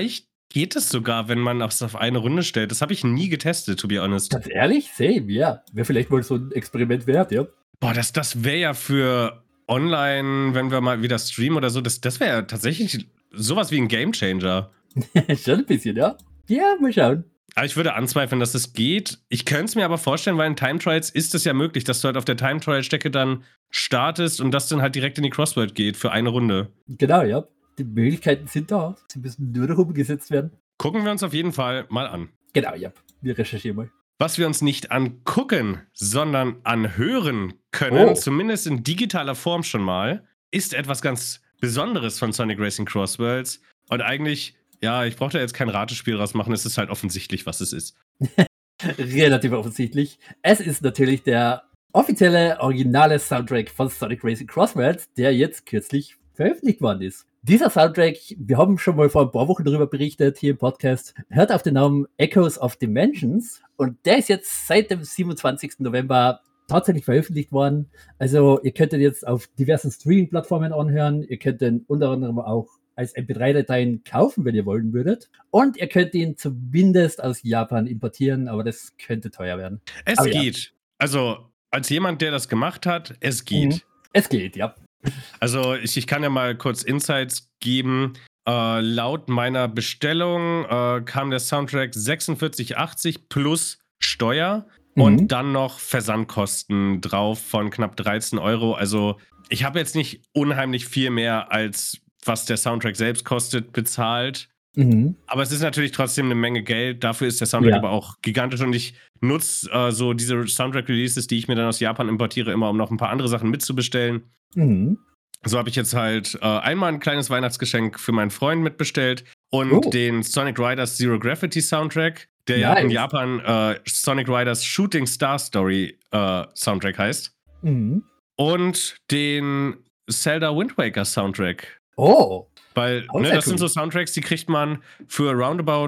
geht es sogar, wenn man es auf eine Runde stellt. Das habe ich nie getestet, to be honest. Ganz ehrlich? Same, ja. Wäre vielleicht mal so ein Experiment wert, ja. Boah, das wäre ja für online, wenn wir mal wieder streamen oder so, das wäre ja tatsächlich sowas wie ein Gamechanger. Schon ein bisschen, ja. Ja, mal schauen. Aber ich würde anzweifeln, dass es geht. Ich könnte es mir aber vorstellen, weil in Time Trials ist es ja möglich, dass du halt auf der Time Trial Strecke dann startest und das dann halt direkt in die Crossworld geht für eine Runde. Genau, ja. Die Möglichkeiten sind da. Sie müssen nur noch umgesetzt werden. Gucken wir uns auf jeden Fall mal an. Genau, ja. Wir recherchieren mal. Was wir uns nicht angucken, sondern anhören können, zumindest in digitaler Form schon mal, ist etwas ganz Besonderes von Sonic Racing Crossworlds. Und eigentlich, ja, ich brauche da jetzt kein Ratespiel draus machen, es ist halt offensichtlich, was es ist. Relativ offensichtlich. Es ist natürlich der offizielle, originale Soundtrack von Sonic Racing Crossworlds, der jetzt kürzlich veröffentlicht worden ist. Dieser Soundtrack, wir haben schon mal vor ein paar Wochen darüber berichtet hier im Podcast, hört auf den Namen Echoes of Dimensions und der ist jetzt seit dem 27. November tatsächlich veröffentlicht worden. Also ihr könnt den jetzt auf diversen Streaming-Plattformen anhören, ihr könnt den unter anderem auch als MP3-Dateien kaufen, wenn ihr wollen würdet. Und ihr könnt ihn zumindest aus Japan importieren, aber das könnte teuer werden. Es aber geht. Ja. Also als jemand, der das gemacht hat, es geht. Es geht, ja. Also ich kann ja mal kurz Insights geben. Laut meiner Bestellung kam der Soundtrack 46,80 plus Steuer und dann noch Versandkosten drauf von knapp 13 Euro. Also ich habe jetzt nicht unheimlich viel mehr, als was der Soundtrack selbst kostet, bezahlt. Aber es ist natürlich trotzdem eine Menge Geld. Dafür ist der Soundtrack aber auch gigantisch und ich nutze so diese Soundtrack-Releases, die ich mir dann aus Japan importiere, immer um noch ein paar andere Sachen mitzubestellen. So habe ich jetzt halt einmal ein kleines Weihnachtsgeschenk für meinen Freund mitbestellt und den Sonic Riders Zero Gravity Soundtrack, der ja in Japan Sonic Riders Shooting Star Story Soundtrack heißt. Und den Zelda Wind Waker Soundtrack. Weil das sind so Soundtracks, die kriegt man für roundabout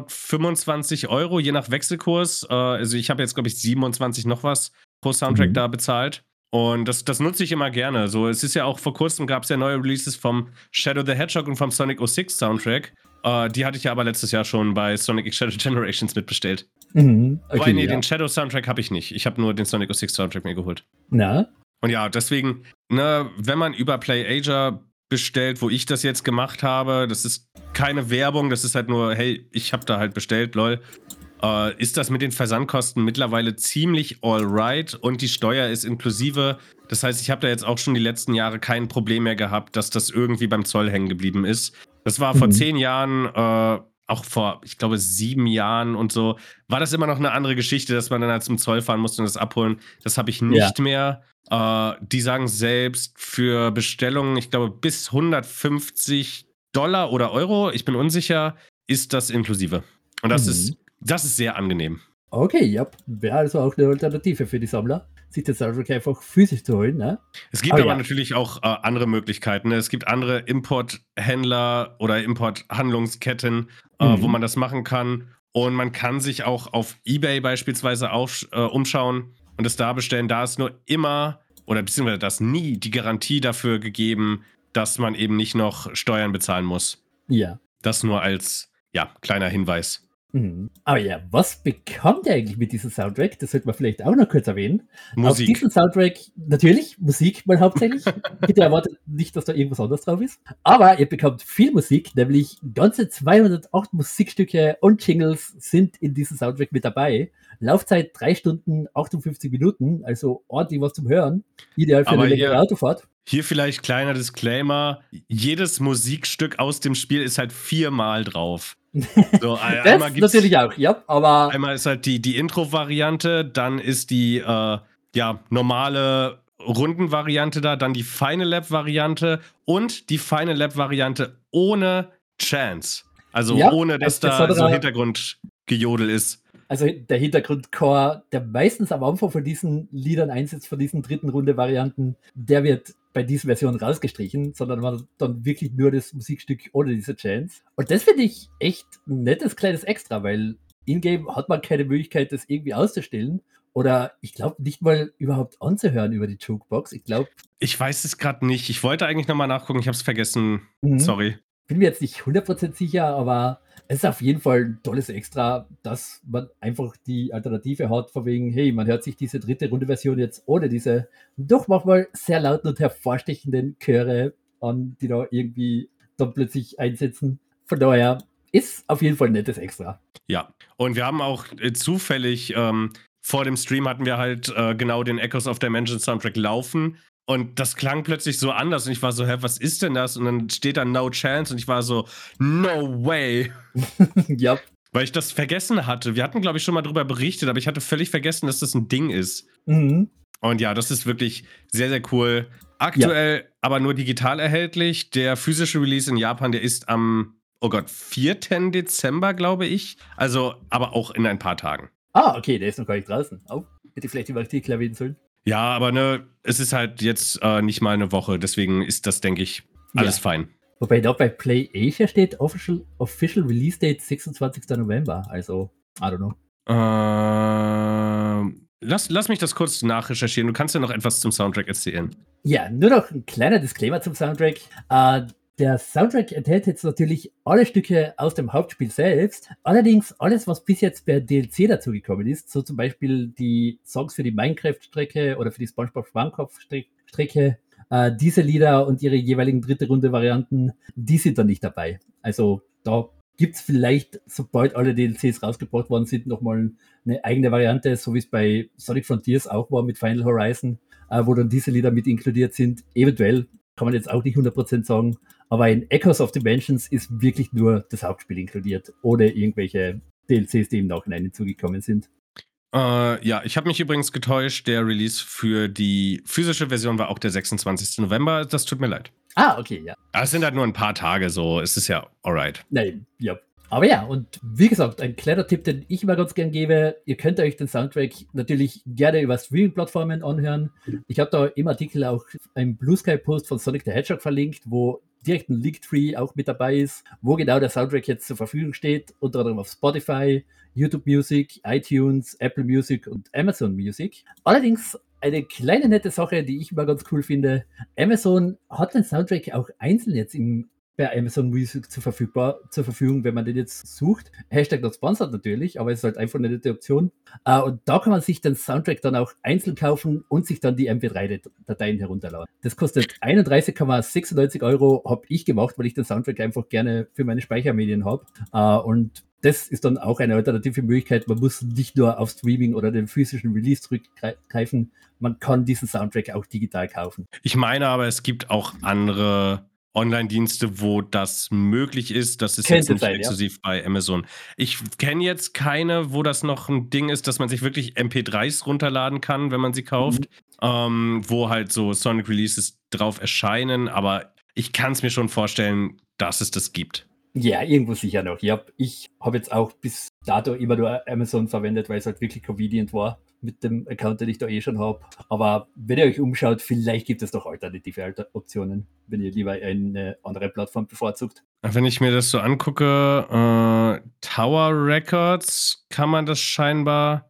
25 Euro, je nach Wechselkurs. Also ich habe jetzt, glaube ich, 27 noch was pro Soundtrack da bezahlt. Und das nutze ich immer gerne. So, es ist ja auch vor kurzem gab es ja neue Releases vom Shadow the Hedgehog und vom Sonic 06 Soundtrack. Die hatte ich ja aber letztes Jahr schon bei Sonic X Shadow Generations mitbestellt. Weil den Shadow Soundtrack habe ich nicht. Ich habe nur den Sonic 06 Soundtrack mir geholt. Und ja, deswegen, wenn man über PlayAsia bestellt, wo ich das jetzt gemacht habe, das ist keine Werbung, das ist halt nur, hey, ich habe da halt bestellt, lol. Ist das mit den Versandkosten mittlerweile ziemlich alright und die Steuer ist inklusive. Das heißt, ich habe da jetzt auch schon die letzten Jahre kein Problem mehr gehabt, dass das irgendwie beim Zoll hängen geblieben ist. Das war vor 10 Jahren, auch vor, ich glaube, 7 Jahren und so, war das immer noch eine andere Geschichte, dass man dann halt zum Zoll fahren musste und das abholen. Das habe ich nicht mehr. Die sagen selbst für Bestellungen, ich glaube, bis $150 oder Euro, ich bin unsicher, ist das inklusive. Und das ist sehr angenehm. Okay, ja. Wäre also auch eine Alternative für die Sammler, sich das Soundtrack einfach physisch zu holen. Ne? Es gibt aber natürlich auch andere Möglichkeiten. Es gibt andere Importhändler oder Importhandlungsketten, wo man das machen kann. Und man kann sich auch auf eBay beispielsweise umschauen und es da bestellen. Da ist nur immer, oder beziehungsweise da ist nie die Garantie dafür gegeben, dass man eben nicht noch Steuern bezahlen muss. Ja. Das nur als, kleiner Hinweis. Aber ja, was bekommt ihr eigentlich mit diesem Soundtrack? Das sollte man vielleicht auch noch kurz erwähnen. Musik. Auf diesem Soundtrack, natürlich, Musik mal hauptsächlich. Bitte erwartet nicht, dass da irgendwas anderes drauf ist. Aber ihr bekommt viel Musik, nämlich ganze 208 Musikstücke und Jingles sind in diesem Soundtrack mit dabei. Laufzeit 3 Stunden, 58 Minuten, also ordentlich was zum Hören. Ideal für eine längere Autofahrt. Hier vielleicht kleiner Disclaimer. Jedes Musikstück aus dem Spiel ist halt 4-mal drauf. So, das natürlich auch, ja, aber... Einmal ist halt die Intro-Variante, dann ist die normale Rundenvariante da, dann die Final Lap-Variante und die Final Lap-Variante ohne Chance. Also ohne, dass da so Hintergrundgejodel ist. Also der Hintergrundchor, der meistens am Anfang von diesen Liedern einsetzt, von diesen dritten Runde-Varianten, der wird bei dieser Version rausgestrichen, sondern man hat dann wirklich nur das Musikstück ohne diese Chance. Und das finde ich echt ein nettes kleines Extra, weil in-game hat man keine Möglichkeit, das irgendwie auszustellen. Oder ich glaube nicht mal überhaupt anzuhören über die Jukebox. Ich weiß es gerade nicht. Ich wollte eigentlich nochmal nachgucken, ich habe es vergessen. Sorry. bin mir jetzt nicht 100% sicher, aber es ist auf jeden Fall ein tolles Extra, dass man einfach die Alternative hat, von wegen, hey, man hört sich diese dritte Runde-Version jetzt ohne diese doch manchmal sehr lauten und hervorstechenden Chöre an, die da irgendwie dann plötzlich einsetzen. Von daher ist auf jeden Fall ein nettes Extra. Ja, und wir haben auch zufällig, vor dem Stream hatten wir halt genau den Echoes of Dimension Soundtrack laufen. Und das klang plötzlich so anders. Und ich war so, hä, was ist denn das? Und dann steht da No Chance. Und ich war so, no way. Ja. Weil ich das vergessen hatte. Wir hatten, glaube ich, schon mal drüber berichtet, aber ich hatte völlig vergessen, dass das ein Ding ist. Mhm. Und ja, das ist wirklich sehr, sehr cool. Aktuell aber nur digital erhältlich. Der physische Release in Japan, der ist am, 4. Dezember, glaube ich. Also, aber auch in ein paar Tagen. Ah, okay, der ist noch gar nicht draußen. Oh, hätte ich vielleicht die Artikel erwähnen sollen. Ja, aber ne, es ist halt jetzt nicht mal eine Woche. Deswegen ist das, denke ich, alles fein. Wobei da bei Play Asia steht Official Release Date 26. November. Also, I don't know. Lass mich das kurz nachrecherchieren. Du kannst ja noch etwas zum Soundtrack erzählen. Ja, nur noch ein kleiner Disclaimer zum Soundtrack. Der Soundtrack enthält jetzt natürlich alle Stücke aus dem Hauptspiel selbst. Allerdings alles, was bis jetzt per DLC dazugekommen ist, so zum Beispiel die Songs für die Minecraft-Strecke oder für die SpongeBob Schwammkopf-Strecke, diese Lieder und ihre jeweiligen dritte Runde-Varianten, die sind dann nicht dabei. Also da gibt es vielleicht, sobald alle DLCs rausgebracht worden sind, nochmal eine eigene Variante, so wie es bei Sonic Frontiers auch war mit Final Horizon, wo dann diese Lieder mit inkludiert sind. Eventuell, kann man jetzt auch nicht 100% sagen, aber in Echoes of Dimensions ist wirklich nur das Hauptspiel inkludiert, ohne irgendwelche DLCs, die im Nachhinein hinzugekommen sind. Ja, ich habe mich übrigens getäuscht. Der Release für die physische Version war auch der 26. November. Das tut mir leid. Ah, okay, ja. Aber es sind halt nur ein paar Tage so. Es ist ja alright. Nein, ja. Aber ja, und wie gesagt, ein kleiner Tipp, den ich immer ganz gern gebe, ihr könnt euch den Soundtrack natürlich gerne über Streaming-Plattformen anhören. Ich habe da im Artikel auch einen Blue Sky-Post von Sonic the Hedgehog verlinkt, wo direkt ein Linktree auch mit dabei ist, wo genau der Soundtrack jetzt zur Verfügung steht, unter anderem auf Spotify, YouTube Music, iTunes, Apple Music und Amazon Music. Allerdings eine kleine nette Sache, die ich immer ganz cool finde, Amazon hat den Soundtrack auch einzeln jetzt bei Amazon Music zur Verfügung, wenn man den jetzt sucht. Hashtag not sponsored natürlich, aber es ist halt einfach eine nette Option. Und da kann man sich den Soundtrack dann auch einzeln kaufen und sich dann die MP3-Dateien herunterladen. Das kostet 31,96 €, habe ich gemacht, weil ich den Soundtrack einfach gerne für meine Speichermedien habe. Und das ist dann auch eine alternative Möglichkeit. Man muss nicht nur auf Streaming oder den physischen Release zurückgreifen. Man kann diesen Soundtrack auch digital kaufen. Ich meine aber, es gibt auch andere Online-Dienste, wo das möglich ist. Das ist jetzt nicht exklusiv bei Amazon. Ich kenne jetzt keine, wo das noch ein Ding ist, dass man sich wirklich MP3s runterladen kann, wenn man sie kauft, wo halt so Sonic Releases drauf erscheinen. Aber ich kann es mir schon vorstellen, dass es das gibt. Ja, irgendwo sicher noch. Ja, ich habe jetzt auch bis dato immer nur Amazon verwendet, weil es halt wirklich convenient war mit dem Account, den ich da schon habe. Aber wenn ihr euch umschaut, vielleicht gibt es doch alternative Optionen, wenn ihr lieber eine andere Plattform bevorzugt. Wenn ich mir das so angucke, Tower Records kann man das scheinbar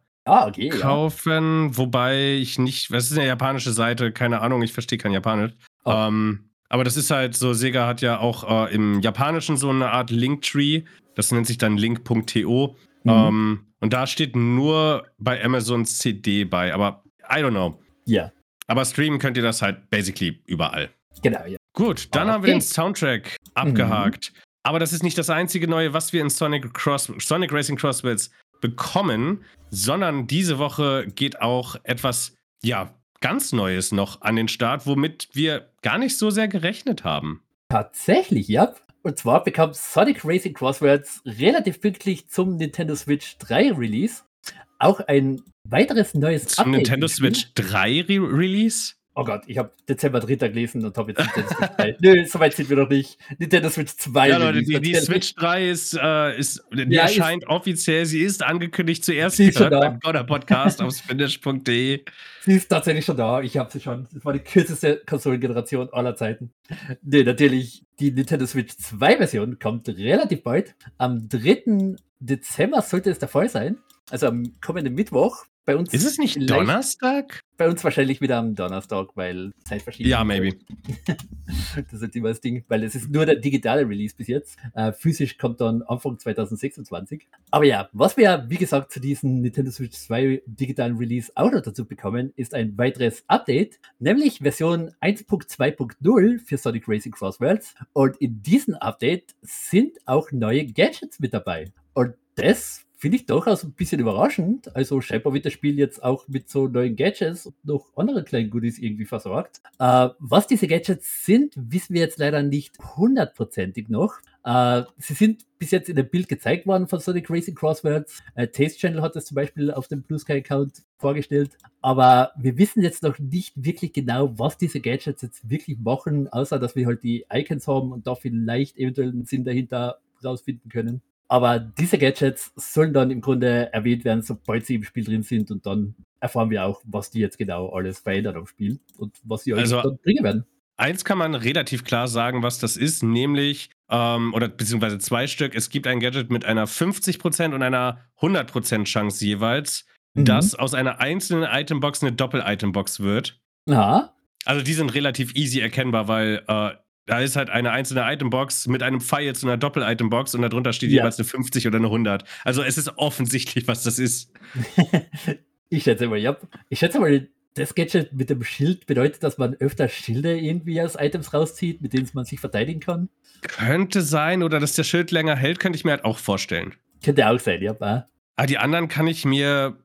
kaufen, wobei ich nicht, was ist eine japanische Seite? Keine Ahnung, ich verstehe kein Japanisch. Aber das ist halt so, Sega hat ja auch im Japanischen so eine Art Linktree, das nennt sich dann link.to. Und da steht nur bei Amazon CD bei, aber I don't know. Ja. Aber streamen könnt ihr das halt basically überall. Genau, ja. Gut, dann haben wir den Soundtrack abgehakt. Aber das ist nicht das einzige Neue, was wir in Sonic Racing Crossworlds bekommen, sondern diese Woche geht auch etwas, ganz Neues noch an den Start, womit wir gar nicht so sehr gerechnet haben. Tatsächlich, ja. Und zwar bekam Sonic Racing Crossworlds relativ pünktlich zum Nintendo Switch 3 Release auch ein weiteres neues Update. Zum Nintendo Switch 3 Release? Oh Gott, ich habe Dezember 3. gelesen und habe jetzt Nintendo Switch 3. Nö, soweit sind wir noch nicht. Nintendo Switch 2. Ja, Leute, die Switch 3 die erscheint offiziell, sie ist angekündigt zuerst beim Godder-Podcast auf spinach.de. Sie ist tatsächlich schon da, ich habe sie schon. Das war die kürzeste Konsolengeneration aller Zeiten. Nee, natürlich, die Nintendo Switch 2 Version kommt relativ bald. Am 3. Dezember sollte es der Fall sein. Also am kommenden Mittwoch. Bei uns ist es nicht Donnerstag? Bei uns wahrscheinlich wieder am Donnerstag, weil Zeitverschiebung. Ja, maybe. Das ist halt immer das Ding, weil es ist nur der digitale Release bis jetzt. Physisch kommt dann Anfang 2026. Aber ja, was wir, wie gesagt, zu diesem Nintendo Switch 2 digitalen Release auch noch dazu bekommen, ist ein weiteres Update, nämlich Version 1.2.0 für Sonic Racing Cross Worlds. Und in diesem Update sind auch neue Gadgets mit dabei. Und das finde ich durchaus ein bisschen überraschend. Also scheinbar wird das Spiel jetzt auch mit so neuen Gadgets und noch anderen kleinen Goodies irgendwie versorgt. Was diese Gadgets sind, wissen wir jetzt leider nicht hundertprozentig noch. Sie sind bis jetzt in dem Bild gezeigt worden von Sonic Racing Cross Worlds. Taste Channel hat das zum Beispiel auf dem Blue Sky Account vorgestellt. Aber wir wissen jetzt noch nicht wirklich genau, was diese Gadgets jetzt wirklich machen, außer dass wir halt die Icons haben und da vielleicht eventuell einen Sinn dahinter rausfinden können. Aber diese Gadgets sollen dann im Grunde erwähnt werden, sobald sie im Spiel drin sind, und dann erfahren wir auch, was die jetzt genau alles verändern am Spiel und was sie euch dann bringen werden. Eins kann man relativ klar sagen, was das ist, nämlich, oder beziehungsweise 2 Stück. Es gibt ein Gadget mit einer 50% und einer 100% Chance jeweils, dass aus einer einzelnen Itembox eine Doppel-Itembox wird. Ja. Also die sind relativ easy erkennbar, weil da ist halt eine einzelne Itembox mit einem Pfeil zu einer Doppel-Itembox und darunter steht jeweils eine 50 oder eine 100. Also es ist offensichtlich, was das ist. Ich schätze mal, ja. Ich schätze mal, das Gadget mit dem Schild bedeutet, dass man öfter Schilde irgendwie als Items rauszieht, mit denen man sich verteidigen kann. Könnte sein, oder dass der Schild länger hält, könnte ich mir halt auch vorstellen. Könnte auch sein, ja. Aber die anderen kann ich mir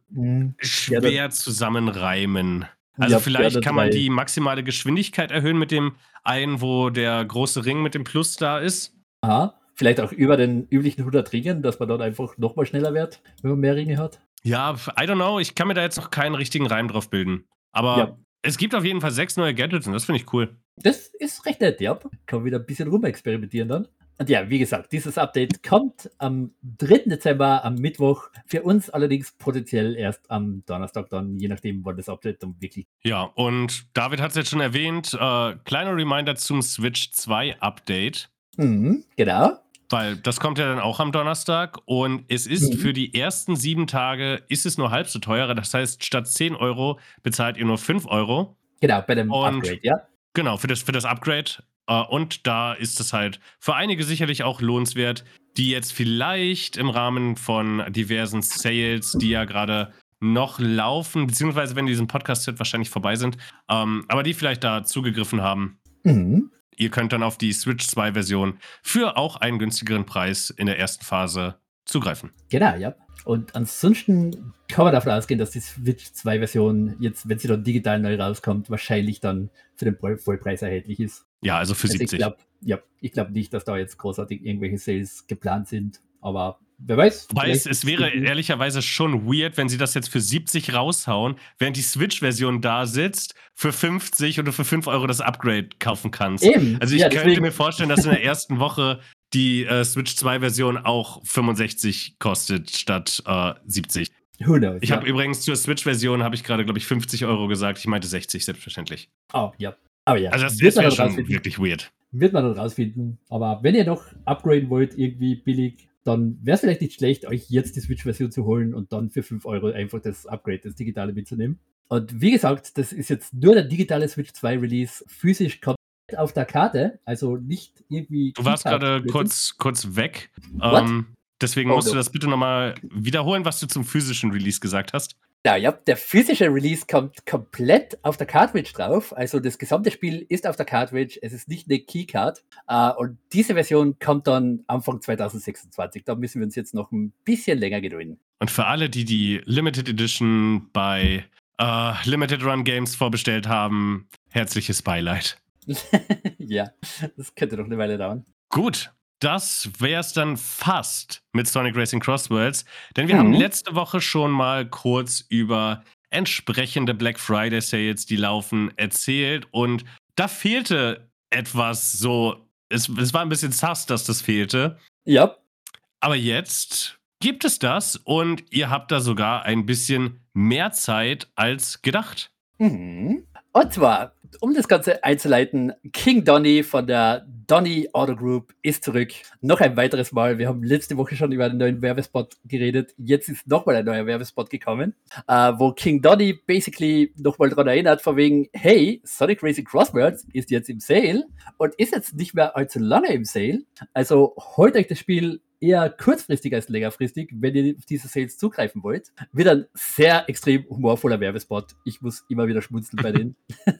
schwer zusammenreimen. Also vielleicht kann man die maximale Geschwindigkeit erhöhen mit dem einen, wo der große Ring mit dem Plus da ist. Aha, vielleicht auch über den üblichen 100 Ringen, dass man dort einfach nochmal schneller wird, wenn man mehr Ringe hat. Ja, I don't know, ich kann mir da jetzt noch keinen richtigen Reim drauf bilden. Aber es gibt auf jeden Fall 6 neue Gadgets und das finde ich cool. Das ist recht nett, ja. Kann man wieder ein bisschen rumexperimentieren dann. Und ja, wie gesagt, dieses Update kommt am 3. Dezember, am Mittwoch. Für uns allerdings potenziell erst am Donnerstag dann, je nachdem, wann das Update dann wirklich... Ja, und David hat es jetzt schon erwähnt, kleiner Reminder zum Switch 2 Update. Genau. Weil das kommt ja dann auch am Donnerstag und es ist für die ersten 7 Tage ist es nur halb so teuer. Das heißt, statt 10 Euro bezahlt ihr nur 5 Euro. Genau, bei dem Upgrade, ja. Genau, für das Upgrade. Und da ist es halt für einige sicherlich auch lohnenswert, die jetzt vielleicht im Rahmen von diversen Sales, die ja gerade noch laufen, beziehungsweise wenn die diesen Podcast wahrscheinlich vorbei sind, aber die vielleicht da zugegriffen haben. Ihr könnt dann auf die Switch 2 Version für auch einen günstigeren Preis in der ersten Phase zugreifen. Genau, ja. Und ansonsten kann man davon ausgehen, dass die Switch 2 Version jetzt, wenn sie dann digital neu rauskommt, wahrscheinlich dann für den Vollpreis erhältlich ist. Ja, also für 70. Ich glaube nicht, dass da jetzt großartig irgendwelche Sales geplant sind, aber wer weiß. Wobei es wäre ehrlicherweise schon weird, wenn sie das jetzt für 70 raushauen, während die Switch-Version da sitzt, für 50 oder für 5 Euro das Upgrade kaufen kannst. Eben. Also ich könnte mir vorstellen, dass in der ersten Woche die Switch 2-Version auch 65 kostet statt 70. Who knows, ich habe übrigens zur Switch-Version, habe ich gerade, glaube ich, 50 Euro gesagt. Ich meinte 60, selbstverständlich. Oh, ja. Aber ja. Also das wäre schon wirklich weird. Wird man dann rausfinden. Aber wenn ihr noch upgraden wollt, irgendwie billig, dann wäre es vielleicht nicht schlecht, euch jetzt die Switch-Version zu holen und dann für 5 Euro einfach das Upgrade, das digitale mitzunehmen. Und wie gesagt, das ist jetzt nur der digitale Switch 2 Release, physisch komplett auf der Karte, also nicht irgendwie... Du warst gerade kurz weg. Deswegen musst du das bitte nochmal wiederholen, was du zum physischen Release gesagt hast. Ja, der physische Release kommt komplett auf der Cartridge drauf. Also das gesamte Spiel ist auf der Cartridge. Es ist nicht eine Keycard. Und diese Version kommt dann Anfang 2026. Da müssen wir uns jetzt noch ein bisschen länger gedulden. Und für alle, die Limited Edition bei Limited Run Games vorbestellt haben, herzliches Beileid. Ja, das könnte doch eine Weile dauern. Gut. Das wäre es dann fast mit Sonic Racing Cross Worlds, denn wir haben letzte Woche schon mal kurz über entsprechende Black Friday Sales, die laufen, erzählt und da fehlte etwas so, es war ein bisschen sass, dass das fehlte. Ja. Aber jetzt gibt es das und ihr habt da sogar ein bisschen mehr Zeit als gedacht. Und zwar um das Ganze einzuleiten, King Donny von der Donny Auto Group ist zurück. Noch ein weiteres Mal. Wir haben letzte Woche schon über einen neuen Werbespot geredet. Jetzt ist nochmal ein neuer Werbespot gekommen, wo King Donny basically nochmal daran erinnert, von wegen, hey, Sonic Racing Crosswords ist jetzt im Sale und ist jetzt nicht mehr allzu lange im Sale. Also holt euch das Spiel eher kurzfristig als längerfristig, wenn ihr auf diese Sales zugreifen wollt. Wird ein sehr extrem humorvoller Werbespot. Ich muss immer wieder schmunzeln bei denen.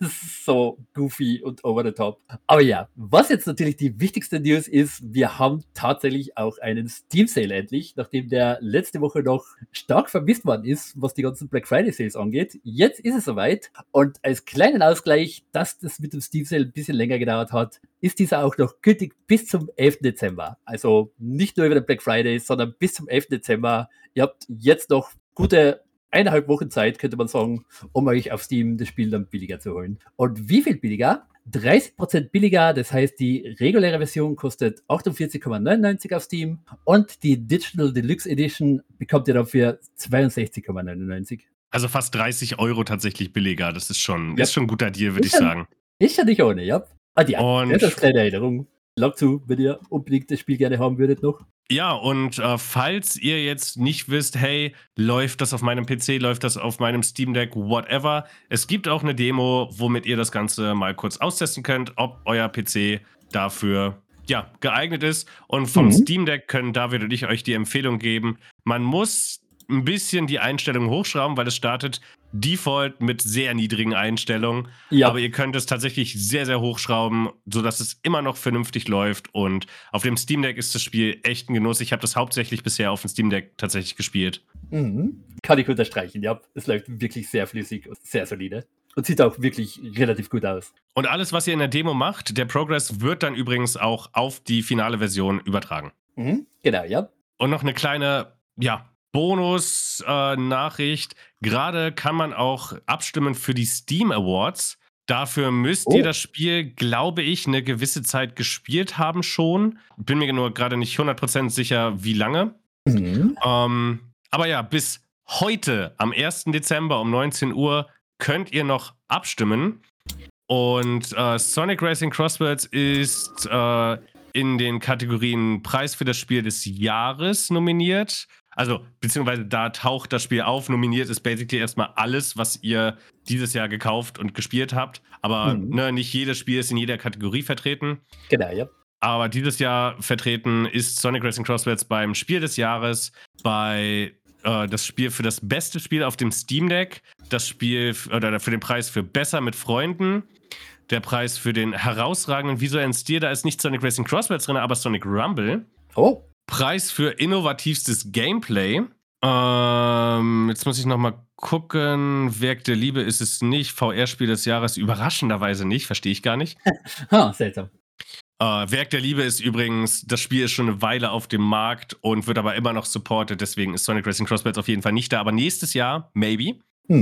So goofy und over the top. Aber ja, was jetzt natürlich die wichtigste News ist, wir haben tatsächlich auch einen Steam Sale endlich, nachdem der letzte Woche noch stark vermisst worden ist, was die ganzen Black Friday Sales angeht. Jetzt ist es soweit und als kleinen Ausgleich, dass das mit dem Steam Sale ein bisschen länger gedauert hat, ist dieser auch noch gültig bis zum 11. Dezember. Also nicht nur über den Black Friday, sondern bis zum 11. Dezember. Ihr habt jetzt noch gute 1,5 Wochen Zeit, könnte man sagen, um euch auf Steam das Spiel dann billiger zu holen. Und wie viel billiger? 30% billiger, das heißt, die reguläre Version kostet 48,99 auf Steam und die Digital Deluxe Edition bekommt ihr dann für 62,99. Also fast 30 € tatsächlich billiger. Das ist schon ein guter Deal, würde ich sagen. Ist ja nicht ohne, ja. Das ist eine kleine Erinnerung. Lag zu, wenn ihr unbedingt das Spiel gerne haben würdet noch. Ja, und falls ihr jetzt nicht wisst, hey, läuft das auf meinem PC, läuft das auf meinem Steam Deck, whatever, es gibt auch eine Demo, womit ihr das Ganze mal kurz austesten könnt, ob euer PC dafür geeignet ist. Und vom Steam Deck können David und ich euch die Empfehlung geben, man muss ein bisschen die Einstellungen hochschrauben, weil es startet Default mit sehr niedrigen Einstellungen. Ja. Aber ihr könnt es tatsächlich sehr, sehr hochschrauben, sodass es immer noch vernünftig läuft. Und auf dem Steam Deck ist das Spiel echt ein Genuss. Ich habe das hauptsächlich bisher auf dem Steam Deck tatsächlich gespielt. Kann ich unterstreichen, ja. Es läuft wirklich sehr flüssig und sehr solide. Und sieht auch wirklich relativ gut aus. Und alles, was ihr in der Demo macht, der Progress wird dann übrigens auch auf die finale Version übertragen. Genau, ja. Und noch eine kleine, Bonus-Nachricht. Gerade kann man auch abstimmen für die Steam Awards. Dafür müsst ihr das Spiel, glaube ich, eine gewisse Zeit gespielt haben schon. Bin mir nur gerade nicht 100% sicher, wie lange. Aber ja, bis heute, am 1. Dezember um 19 Uhr, könnt ihr noch abstimmen. Und Sonic Racing Crosswords ist in den Kategorien Preis für das Spiel des Jahres nominiert. Also, beziehungsweise da taucht das Spiel auf. Nominiert ist basically erstmal alles, was ihr dieses Jahr gekauft und gespielt habt. Aber nicht jedes Spiel ist in jeder Kategorie vertreten. Genau, ja. Aber dieses Jahr vertreten ist Sonic Racing Crosswords beim Spiel des Jahres, bei das Spiel für das beste Spiel auf dem Steam Deck, das Spiel oder für den Preis für Besser mit Freunden, der Preis für den herausragenden visuellen Stil, da ist nicht Sonic Racing Crosswords drin, aber Sonic Rumble. Preis für innovativstes Gameplay. Jetzt muss ich nochmal gucken. Werk der Liebe ist es nicht. VR-Spiel des Jahres überraschenderweise nicht. Verstehe ich gar nicht. Seltsam. Werk der Liebe ist übrigens, das Spiel ist schon eine Weile auf dem Markt und wird aber immer noch supported. Deswegen ist Sonic Racing Crosswords auf jeden Fall nicht da. Aber nächstes Jahr, maybe.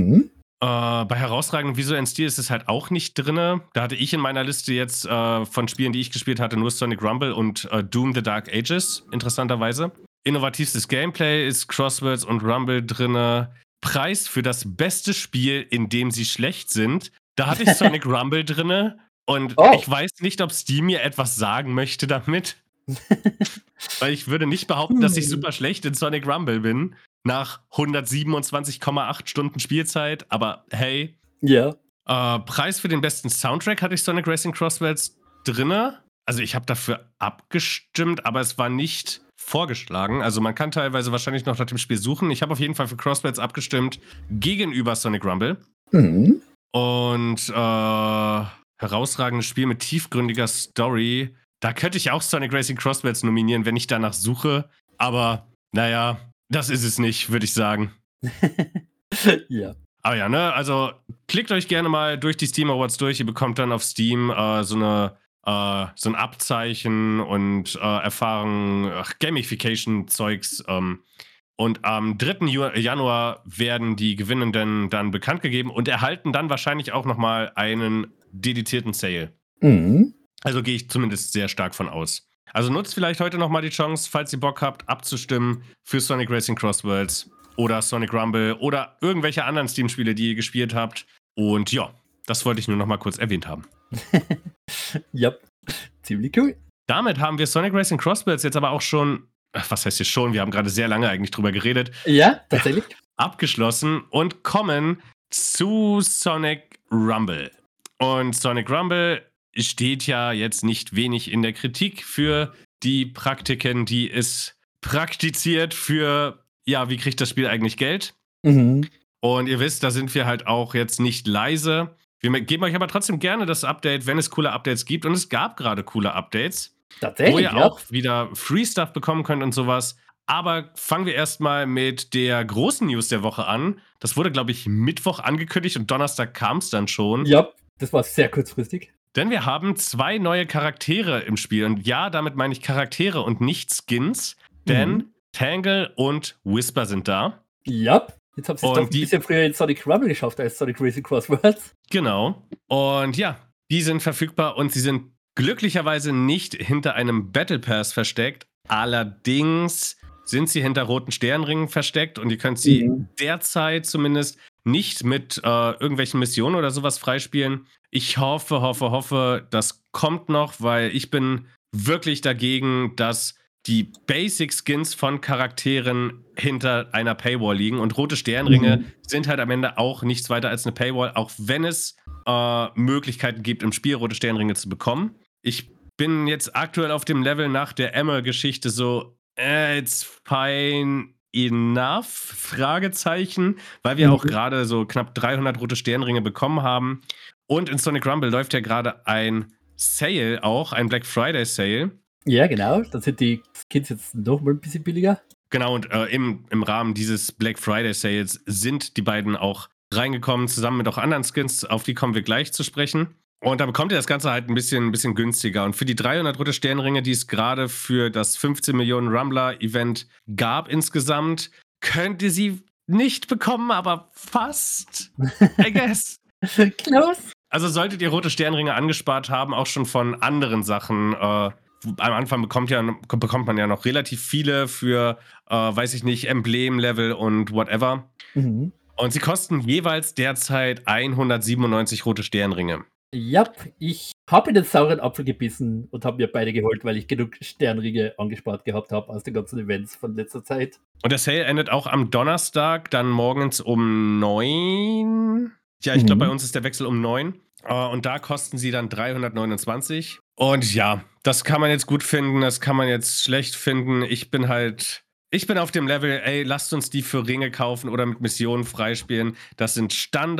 Bei herausragendem visuellen Stil ist es halt auch nicht drin. Da hatte ich in meiner Liste jetzt von Spielen, die ich gespielt hatte, nur Sonic Rumble und Doom the Dark Ages, interessanterweise. Innovativstes Gameplay ist Crosswords und Rumble drin. Preis für das beste Spiel, in dem sie schlecht sind. Da hatte ich Sonic Rumble drin. Und ich weiß nicht, ob Steam mir etwas sagen möchte damit. Weil ich würde nicht behaupten, dass ich super schlecht in Sonic Rumble bin. Nach 127,8 Stunden Spielzeit. Aber hey. Ja. Preis für den besten Soundtrack hatte ich Sonic Racing Crosswords drin. Also ich habe dafür abgestimmt, aber es war nicht vorgeschlagen. Also man kann teilweise wahrscheinlich noch nach dem Spiel suchen. Ich habe auf jeden Fall für Crosswords abgestimmt gegenüber Sonic Rumble. Und herausragendes Spiel mit tiefgründiger Story. Da könnte ich auch Sonic Racing Crosswords nominieren, wenn ich danach suche. Aber, naja, das ist es nicht, würde ich sagen. Ja. Aber ja, ne, also klickt euch gerne mal durch die Steam Awards durch. Ihr bekommt dann auf Steam so ein Abzeichen und Erfahrung, Gamification-Zeugs. Und am 3. Januar werden die Gewinnenden dann bekannt gegeben und erhalten dann wahrscheinlich auch nochmal einen dedizierten Sale. Also gehe ich zumindest sehr stark von aus. Also nutzt vielleicht heute nochmal die Chance, falls ihr Bock habt, abzustimmen für Sonic Racing Crosswords oder Sonic Rumble oder irgendwelche anderen Steam-Spiele, die ihr gespielt habt. Und ja, Das wollte ich nur noch mal kurz erwähnt haben. Ja, ziemlich cool. Damit haben wir Sonic Racing Crossbuilds jetzt aber auch schon, was heißt hier schon, wir haben gerade sehr lange eigentlich drüber geredet. Ja, tatsächlich. Abgeschlossen und kommen zu Sonic Rumble. Und Sonic Rumble steht ja jetzt nicht wenig in der Kritik für die Praktiken, die es praktiziert für, ja, wie kriegt das Spiel eigentlich Geld? Mhm. Und ihr wisst, da sind wir halt auch jetzt nicht leise. Wir geben euch aber trotzdem gerne das Update, wenn es coole Updates gibt. Und es gab gerade coole Updates, Tatsächlich, wo ihr auch wieder Free Stuff bekommen könnt und sowas. Aber fangen wir erstmal mit der großen News der Woche an. Das wurde, glaube ich, Mittwoch angekündigt und Donnerstag kam es dann schon. Ja, das war sehr kurzfristig. Denn wir haben 2 neue Charaktere im Spiel. Und ja, damit meine ich Charaktere und nicht Skins. Denn Tangle und Whisper sind da. Ja, jetzt haben sie es doch ein bisschen früher in Sonic Rumble geschafft als Sonic Racing Crossworlds. Genau. Und ja, die sind verfügbar und sie sind glücklicherweise nicht hinter einem Battle Pass versteckt. Allerdings sind sie hinter roten Sternringen versteckt und ihr könnt sie derzeit zumindest nicht mit irgendwelchen Missionen oder sowas freispielen. Ich hoffe, das kommt noch, weil ich bin wirklich dagegen, dass die Basic-Skins von Charakteren hinter einer Paywall liegen. Und rote Sternringe sind halt am Ende auch nichts weiter als eine Paywall, auch wenn es Möglichkeiten gibt, im Spiel rote Sternringe zu bekommen. Ich bin jetzt aktuell auf dem Level nach der Emma-Geschichte so, it's fine enough? Fragezeichen, weil wir auch gerade so knapp 300 rote Sternringe bekommen haben. Und in Sonic Rumble läuft ja gerade ein Sale auch, ein Black Friday Sale. Ja, genau. Dann sind die Skins jetzt noch mal ein bisschen billiger. Genau, und im Rahmen dieses Black Friday Sales sind die beiden auch reingekommen, zusammen mit auch anderen Skins, auf die kommen wir gleich zu sprechen. Und da bekommt ihr das Ganze halt ein bisschen günstiger. Und für die 300 rote Sternringe, die es gerade für das 15 Millionen Rumbler-Event gab insgesamt, könnt ihr sie nicht bekommen, aber fast, I guess. Close. Also solltet ihr rote Sternringe angespart haben, auch schon von anderen Sachen, am Anfang bekommt man ja noch relativ viele für, weiß ich nicht, Emblem-Level und whatever. Und sie kosten jeweils derzeit 197 rote Sternringe. Ja, ich habe in den sauren Apfel gebissen und habe mir beide geholt, weil ich genug Sternringe angespart gehabt habe aus den ganzen Events von letzter Zeit. Und der Sale endet auch am Donnerstag, dann morgens um 9. Ja, ich glaube, bei uns ist der Wechsel um 9. Und da kosten sie dann 329. Und ja, das kann man jetzt gut finden, das kann man jetzt schlecht finden. Ich bin auf dem Level, ey, lasst uns die für Ringe kaufen oder mit Missionen freispielen. Das sind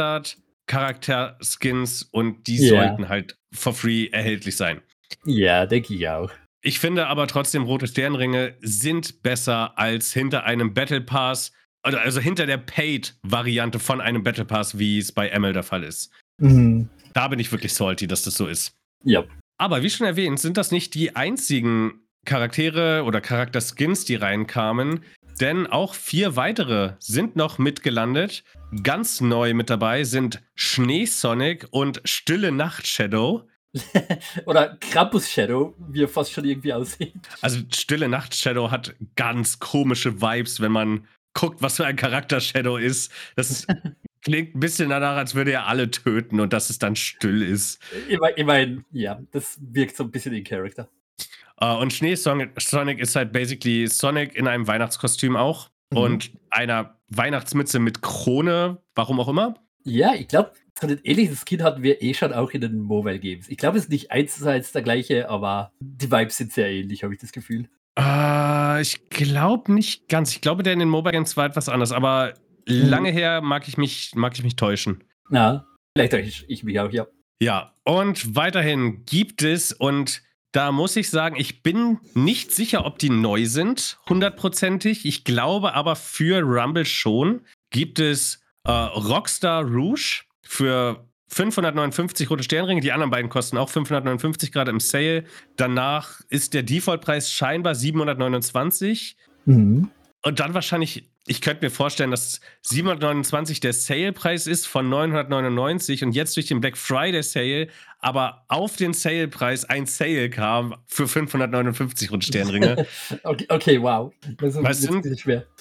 Standard-Charakter-Skins und die sollten halt for free erhältlich sein. Ja, denke ich auch. Ich finde aber trotzdem, rote Sternringe sind besser als hinter einem Battle Pass, also hinter der Paid-Variante von einem Battle Pass, wie es bei ML der Fall ist. Da bin ich wirklich salty, dass das so ist. Ja. Aber wie schon erwähnt, sind das nicht die einzigen Charaktere oder Charakterskins, die reinkamen, denn auch 4 weitere sind noch mitgelandet. Ganz neu mit dabei sind Schneesonic und Stille Nacht Shadow. Oder Krampus Shadow, wie er fast schon irgendwie aussieht. Also Stille Nacht Shadow hat ganz komische Vibes, wenn man guckt, was für ein Charakter Shadow ist. Das klingt ein bisschen danach, als würde er alle töten und dass es dann still ist. Immerhin, ja, das wirkt so ein bisschen in Charakter. Und Schneesonic ist halt basically Sonic in einem Weihnachtskostüm auch und einer Weihnachtsmütze mit Krone, warum auch immer. Ja, ich glaube, so ein ähnliches Skin hatten wir schon auch in den Mobile Games. Ich glaube, es ist nicht 1:1 der gleiche, aber die Vibes sind sehr ähnlich, habe ich das Gefühl. Ich glaube nicht ganz. Ich glaube, der in den Mobile Games war etwas anders, aber lange her mag ich mich täuschen. Na, vielleicht täusche ich mich auch, ja. Ja, und weiterhin gibt es, und da muss ich sagen, ich bin nicht sicher, ob die neu sind, 100%ig. Ich glaube aber für Rumble schon, gibt es Rockstar Rouge für 559 rote Sternringe. Die anderen beiden kosten auch 559 gerade im Sale. Danach ist der Defaultpreis scheinbar 729. Und dann wahrscheinlich, ich könnte mir vorstellen, dass 729 der Salepreis ist von 999 und jetzt durch den Black Friday Sale aber auf den Salepreis ein Sale kam für 559 rote Sternringe. Okay, wow. Das ist Weißt ein bisschen schwer.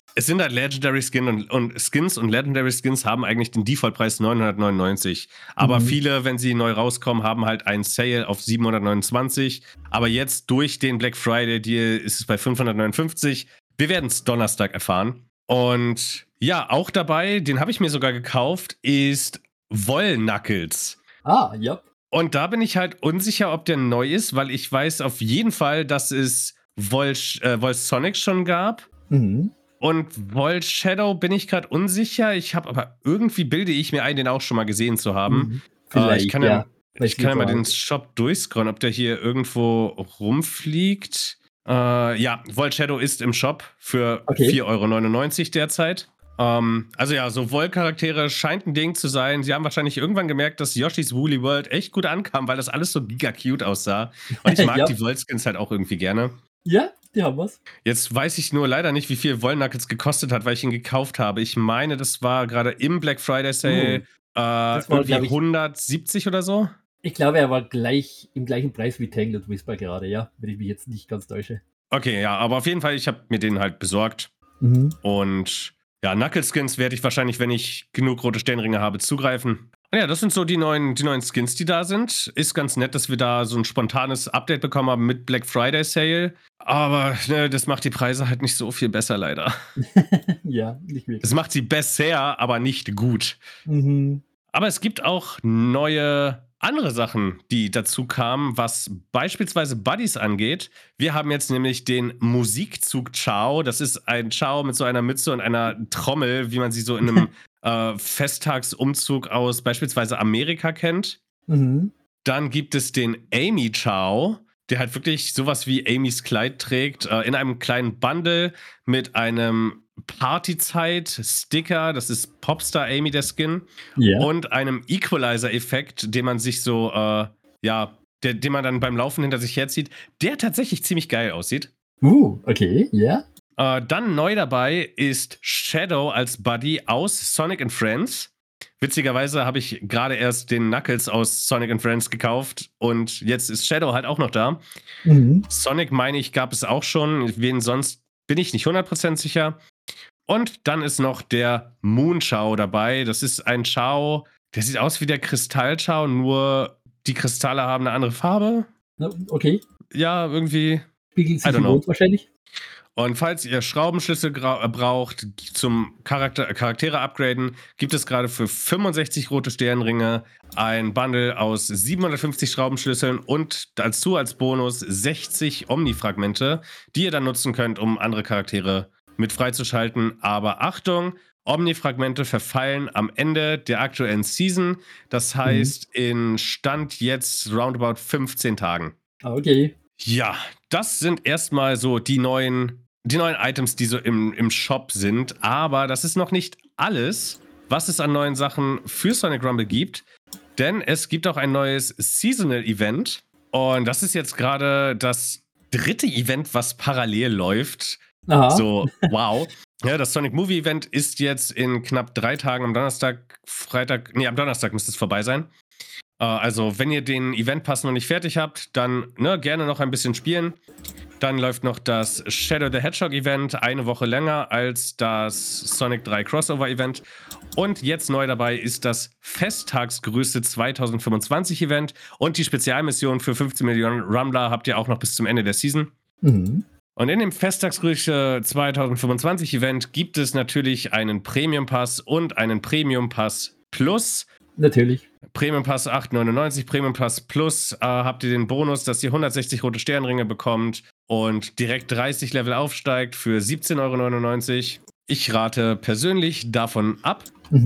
Es sind halt Legendary Skins und Legendary Skins haben eigentlich den Defaultpreis 999. Aber viele, wenn sie neu rauskommen, haben halt einen Sale auf 729. Aber jetzt durch den Black Friday Deal ist es bei 559. Wir werden es Donnerstag erfahren. Und ja, auch dabei, den habe ich mir sogar gekauft, ist Wollknuckles. Ja. Und da bin ich halt unsicher, ob der neu ist, weil ich weiß auf jeden Fall, dass es Sonic schon gab. Und Volt Shadow bin ich gerade unsicher. Ich habe aber irgendwie bilde ich mir ein, den auch schon mal gesehen zu haben. Vielleicht, ich kann ja mal den Shop durchscrollen, ob der hier irgendwo rumfliegt. Ja, Volt Shadow ist im Shop für 4,99 € derzeit. Also ja, so Volt-Charaktere scheint ein Ding zu sein. Sie haben wahrscheinlich irgendwann gemerkt, dass Yoshi's Woolly World echt gut ankam, weil das alles so giga cute aussah. Und ich mag die Volt-Skins halt auch irgendwie gerne. Ja, die haben was. Jetzt weiß ich nur leider nicht, wie viel Wollknuckles gekostet hat, weil ich ihn gekauft habe. Ich meine, das war gerade im Black Friday Sale irgendwie 170 oder so. Ich glaube, er war im gleichen Preis wie Tangled Whisper gerade, ja, wenn ich mich jetzt nicht ganz täusche. Okay, ja, aber auf jeden Fall, ich habe mir den halt besorgt. Und ja, Knuckles-Skins werde ich wahrscheinlich, wenn ich genug rote Sternringe habe, zugreifen. Ja, das sind so die neuen Skins, die da sind. Ist ganz nett, dass wir da so ein spontanes Update bekommen haben mit Black Friday Sale. Aber das macht die Preise halt nicht so viel besser, leider. Ja, nicht wirklich. Das macht sie besser, aber nicht gut. Aber es gibt auch neue andere Sachen, die dazu kamen, was beispielsweise Buddies angeht. Wir haben jetzt nämlich den Musikzug Chao. Das ist ein Chao mit so einer Mütze und einer Trommel, wie man sie so in einem Festtagsumzug aus beispielsweise Amerika kennt. Dann gibt es den Amy Chao, der halt wirklich sowas wie Amys Kleid trägt, in einem kleinen Bundle mit einem Partyzeit-Sticker, das ist Popstar Amy, der Skin, und einem Equalizer-Effekt, den man sich so, den man dann beim Laufen hinter sich herzieht, der tatsächlich ziemlich geil aussieht. Okay, ja. Dann neu dabei ist Shadow als Buddy aus Sonic and Friends. Witzigerweise habe ich gerade erst den Knuckles aus Sonic and Friends gekauft und jetzt ist Shadow halt auch noch da. Sonic, meine ich, gab es auch schon. Wen sonst, bin ich nicht 100% sicher. Und dann ist noch der Moon Chao dabei. Das ist ein Chao, der sieht aus wie der Kristall Chao, nur die Kristalle haben eine andere Farbe. Okay. Ja, irgendwie. Spiegelt sich im Mond wahrscheinlich. Und falls ihr Schraubenschlüssel braucht zum Charaktere upgraden, gibt es gerade für 65 rote Sternringe ein Bundle aus 750 Schraubenschlüsseln und dazu als Bonus 60 Omni-Fragmente, die ihr dann nutzen könnt, um andere Charaktere mit freizuschalten. Aber Achtung, Omni-Fragmente verfallen am Ende der aktuellen Season. Das heißt, in Stand jetzt roundabout 15 Tagen. Okay. Ja, das sind erstmal so die neuen Items, die so im Shop sind. Aber das ist noch nicht alles, was es an neuen Sachen für Sonic Rumble gibt. Denn es gibt auch ein neues Seasonal Event. Und das ist jetzt gerade das 3. Event, was parallel läuft. Aha. So, wow. Ja, das Sonic Movie Event ist jetzt in knapp 3 Tagen am Donnerstag müsste es vorbei sein. Also, wenn ihr den Event-Pass noch nicht fertig habt, dann gerne noch ein bisschen spielen. Dann läuft noch das Shadow the Hedgehog Event eine Woche länger als das Sonic 3 Crossover Event. Und jetzt neu dabei ist das Festtagsgrüße 2025 Event. Und die Spezialmission für 15 Millionen Rumbler habt ihr auch noch bis zum Ende der Season. Und in dem Festtagsgrüße 2025 Event gibt es natürlich einen Premium Pass und einen Premium Pass Plus. Natürlich. Premium Pass 8,99, Premium Pass Plus habt ihr den Bonus, dass ihr 160 rote Sternringe bekommt und direkt 30 Level aufsteigt für 17,99 €. Ich rate persönlich davon ab.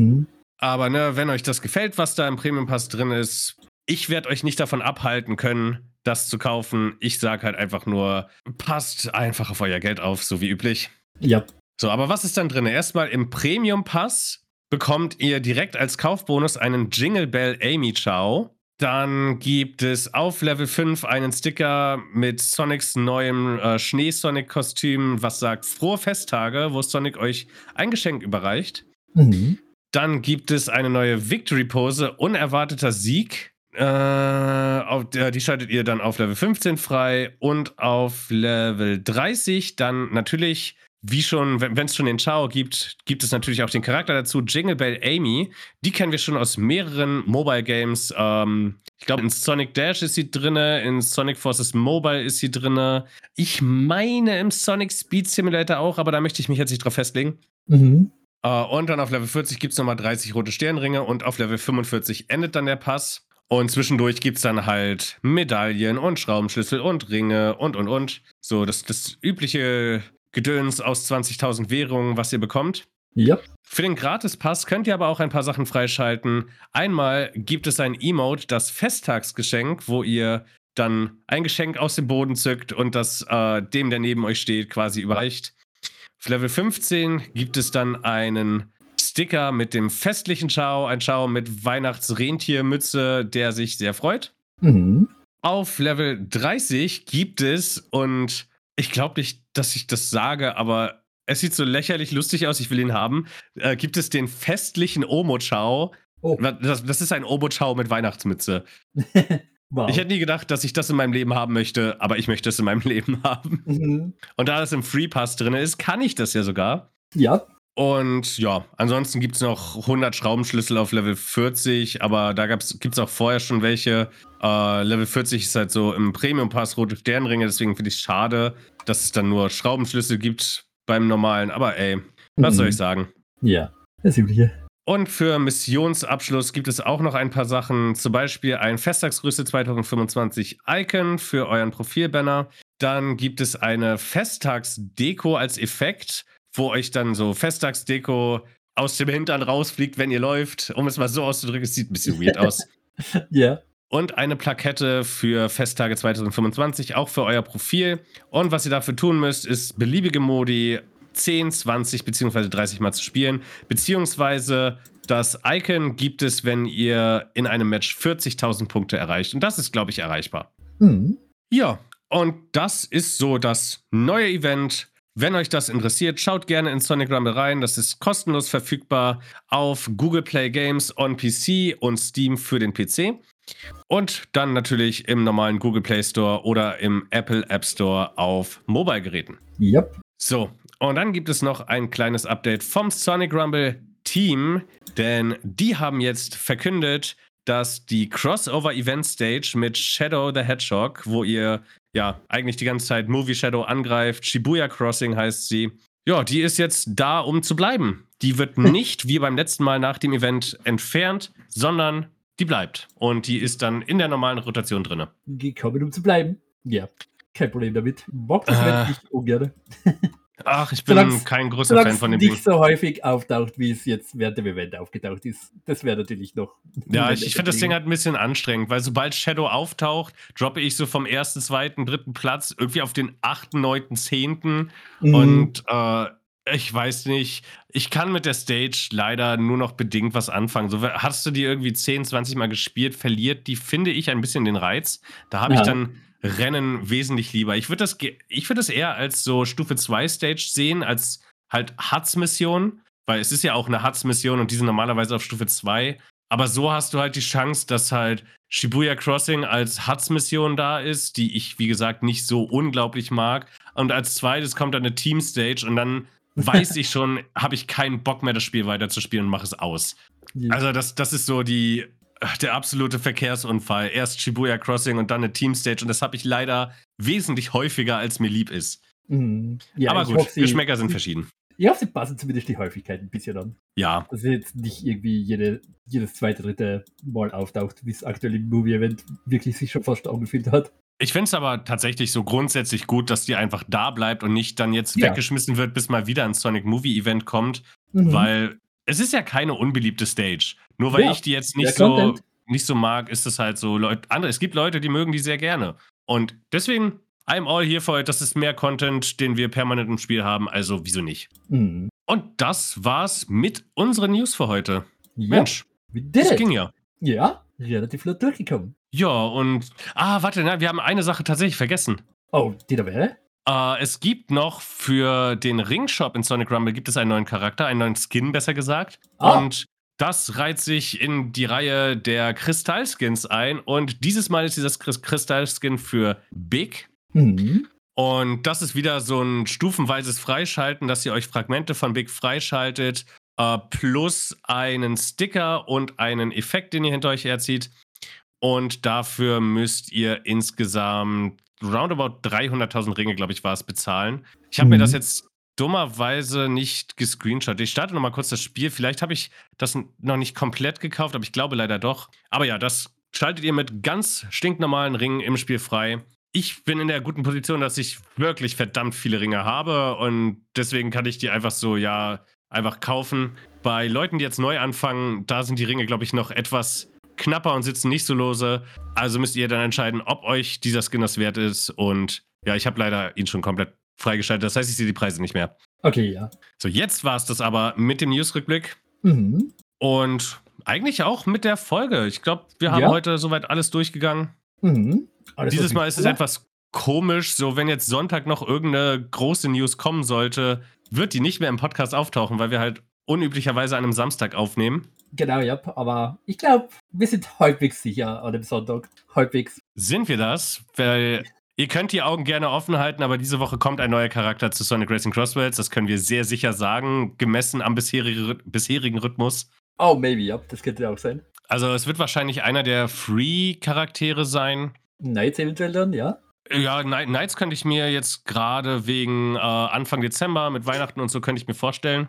Aber wenn euch das gefällt, was da im Premium Pass drin ist, ich werde euch nicht davon abhalten können, das zu kaufen. Ich sage halt einfach nur, passt einfach auf euer Geld auf, so wie üblich. Ja. So, aber was ist dann drin? Erstmal im Premium Pass bekommt ihr direkt als Kaufbonus einen Jingle Bell Amy Chao. Dann gibt es auf Level 5 einen Sticker mit Sonics neuem Schnee-Sonic-Kostüm, was sagt frohe Festtage, wo Sonic euch ein Geschenk überreicht. Dann gibt es eine neue Victory-Pose, unerwarteter Sieg. Die schaltet ihr dann auf Level 15 frei und auf Level 30 dann natürlich wenn es schon den Chao gibt, gibt es natürlich auch den Charakter dazu, Jingle Bell Amy. Die kennen wir schon aus mehreren Mobile-Games. Ich glaube, in Sonic Dash ist sie drin, in Sonic Forces Mobile ist sie drin. Ich meine im Sonic Speed Simulator auch, aber da möchte ich mich jetzt nicht drauf festlegen. Und dann auf Level 40 gibt es nochmal 30 rote Sternringe und auf Level 45 endet dann der Pass. Und zwischendurch gibt es dann halt Medaillen und Schraubenschlüssel und Ringe und. So, das übliche Gedöns aus 20.000 Währungen, was ihr bekommt. Ja. Für den Gratis-Pass könnt ihr aber auch ein paar Sachen freischalten. Einmal gibt es ein Emote, das Festtagsgeschenk, wo ihr dann ein Geschenk aus dem Boden zückt und das dem, der neben euch steht, quasi überreicht. Auf Level 15 gibt es dann einen Sticker mit dem festlichen Chao, ein Chao mit Weihnachtsrentiermütze, der sich sehr freut. Auf Level 30 gibt es, und ich glaube nicht, dass ich das sage, aber es sieht so lächerlich lustig aus, ich will ihn haben, gibt es den festlichen Omo-Chao. Oh. Das ist ein Omo-Chao mit Weihnachtsmütze. Wow. Ich hätte nie gedacht, dass ich das in meinem Leben haben möchte, aber ich möchte es in meinem Leben haben. Und da das im Free Pass drin ist, kann ich das ja sogar. Ja. Und ja, ansonsten gibt es noch 100 Schraubenschlüssel auf Level 40, aber da gibt es auch vorher schon welche. Level 40 ist halt so im Premium-Pass rote Sternringe, deswegen finde ich es schade, dass es dann nur Schraubenschlüssel gibt beim normalen. Aber ey, was soll ich sagen? Ja, das Übliche. Und für Missionsabschluss gibt es auch noch ein paar Sachen, zum Beispiel ein Festtagsgrüße 2025 Icon für euren Profilbanner. Dann gibt es eine Festtagsdeko als Effekt, wo euch dann so Festtagsdeko aus dem Hintern rausfliegt, wenn ihr läuft. Um es mal so auszudrücken, es sieht ein bisschen weird aus. Ja. Und eine Plakette für Festtage 2025, auch für euer Profil. Und was ihr dafür tun müsst, ist beliebige Modi 10, 20 bzw. 30 Mal zu spielen. Beziehungsweise das Icon gibt es, wenn ihr in einem Match 40.000 Punkte erreicht. Und das ist, glaube ich, erreichbar. Ja, und das ist so das neue Event. Wenn euch das interessiert, schaut gerne in Sonic Rumble rein. Das ist kostenlos verfügbar auf Google Play Games on PC und Steam für den PC. Und dann natürlich im normalen Google Play Store oder im Apple App Store auf Mobile-Geräten. Yep. So, und dann gibt es noch ein kleines Update vom Sonic Rumble Team, denn die haben jetzt verkündet, dass die Crossover-Event-Stage mit Shadow the Hedgehog, wo ihr ja eigentlich die ganze Zeit Movie Shadow angreift, Shibuya Crossing heißt sie, ja, die ist jetzt da, um zu bleiben. Die wird nicht wie beim letzten Mal nach dem Event entfernt, sondern die bleibt. Und die ist dann in der normalen Rotation drin. Gekommen, um zu bleiben. Ja, kein Problem damit. Mag das Event nicht ungern. Ach, ich bin kein großer Fan von dem Ding. Nicht so häufig auftaucht, wie es jetzt während dem Event aufgetaucht ist. Das wäre natürlich noch... Ja, ich finde das Ding halt ein bisschen anstrengend, weil sobald Shadow auftaucht, droppe ich so vom 1., 2., 3. Platz irgendwie auf den 8., 9., 10. Und ich weiß nicht, ich kann mit der Stage leider nur noch bedingt was anfangen. So, hast du die irgendwie 10, 20 Mal gespielt, verliert die, finde ich, ein bisschen den Reiz. Da habe ich dann Rennen wesentlich lieber. Ich würde das eher als so Stufe 2 Stage sehen, als halt Huts-Mission, weil es ist ja auch eine Huts-Mission und die sind normalerweise auf Stufe 2. Aber so hast du halt die Chance, dass halt Shibuya Crossing als Huts-Mission da ist, die ich, wie gesagt, nicht so unglaublich mag. Und als zweites kommt dann eine Team-Stage und dann weiß ich schon, habe ich keinen Bock mehr, das Spiel weiterzuspielen und mache es aus. Ja. Also das ist so der absolute Verkehrsunfall. Erst Shibuya Crossing und dann eine Team-Stage. Und das habe ich leider wesentlich häufiger, als mir lieb ist. Ja, aber gut, hoffe, Geschmäcker sind verschieden. Ich hoffe, sie passen zumindest die Häufigkeit ein bisschen an. Ja. Dass es jetzt nicht irgendwie jedes zweite, dritte Mal auftaucht, wie es aktuell im Movie-Event wirklich sich schon fast angefühlt hat. Ich finde es aber tatsächlich so grundsätzlich gut, dass die einfach da bleibt und nicht dann jetzt weggeschmissen wird, bis mal wieder ein Sonic Movie-Event kommt. Weil es ist ja keine unbeliebte Stage. Nur weil ich die jetzt nicht so mag, ist es halt so, es gibt Leute, die mögen die sehr gerne. Und deswegen, I'm all here for it. Das ist mehr Content, den wir permanent im Spiel haben, also wieso nicht? Und das war's mit unseren News für heute. Ja, Mensch, das ging ja. Ja, relativ flott durchgekommen. Ja, und wir haben eine Sache tatsächlich vergessen. Oh, die da wäre? Es gibt noch für den Ringshop in Sonic Rumble gibt es einen neuen Charakter, einen neuen Skin, besser gesagt. Und das reiht sich in die Reihe der Kristallskins ein. Und dieses Mal ist dieses Kristallskin für Big. Und das ist wieder so ein stufenweises Freischalten, dass ihr euch Fragmente von Big freischaltet, plus einen Sticker und einen Effekt, den ihr hinter euch herzieht. Und dafür müsst ihr insgesamt roundabout 300.000 Ringe, glaube ich, war es, bezahlen. Ich habe mir das jetzt dummerweise nicht gescreenshot. Ich starte nochmal kurz das Spiel. Vielleicht habe ich das noch nicht komplett gekauft, aber ich glaube leider doch. Aber ja, das schaltet ihr mit ganz stinknormalen Ringen im Spiel frei. Ich bin in der guten Position, dass ich wirklich verdammt viele Ringe habe und deswegen kann ich die einfach so, einfach kaufen. Bei Leuten, die jetzt neu anfangen, da sind die Ringe, glaube ich, noch etwas knapper und sitzen nicht so lose. Also müsst ihr dann entscheiden, ob euch dieser Skin das wert ist. Und ja, ich habe leider ihn schon komplett freigeschaltet. Das heißt, ich sehe die Preise nicht mehr. Okay, ja. So, jetzt war es das aber mit dem News-Rückblick. Und eigentlich auch mit der Folge. Ich glaube, wir haben heute soweit alles durchgegangen. Dieses Mal ist es etwas komisch. So, wenn jetzt Sonntag noch irgendeine große News kommen sollte, wird die nicht mehr im Podcast auftauchen, weil wir halt unüblicherweise an einem Samstag aufnehmen. Genau, ja, aber ich glaube, wir sind halbwegs sicher an dem Sonntag. Halbwegs. Sind wir das? Weil ihr könnt die Augen gerne offen halten, aber diese Woche kommt ein neuer Charakter zu Sonic Racing Crossworlds. Das können wir sehr sicher sagen, gemessen am bisherigen Rhythmus. Oh, maybe, ja, das könnte auch sein. Also es wird wahrscheinlich einer der Free-Charaktere sein. Knights eventuell dann, ja? Ja, Knights könnte ich mir jetzt gerade wegen Anfang Dezember mit Weihnachten und so könnte ich mir vorstellen.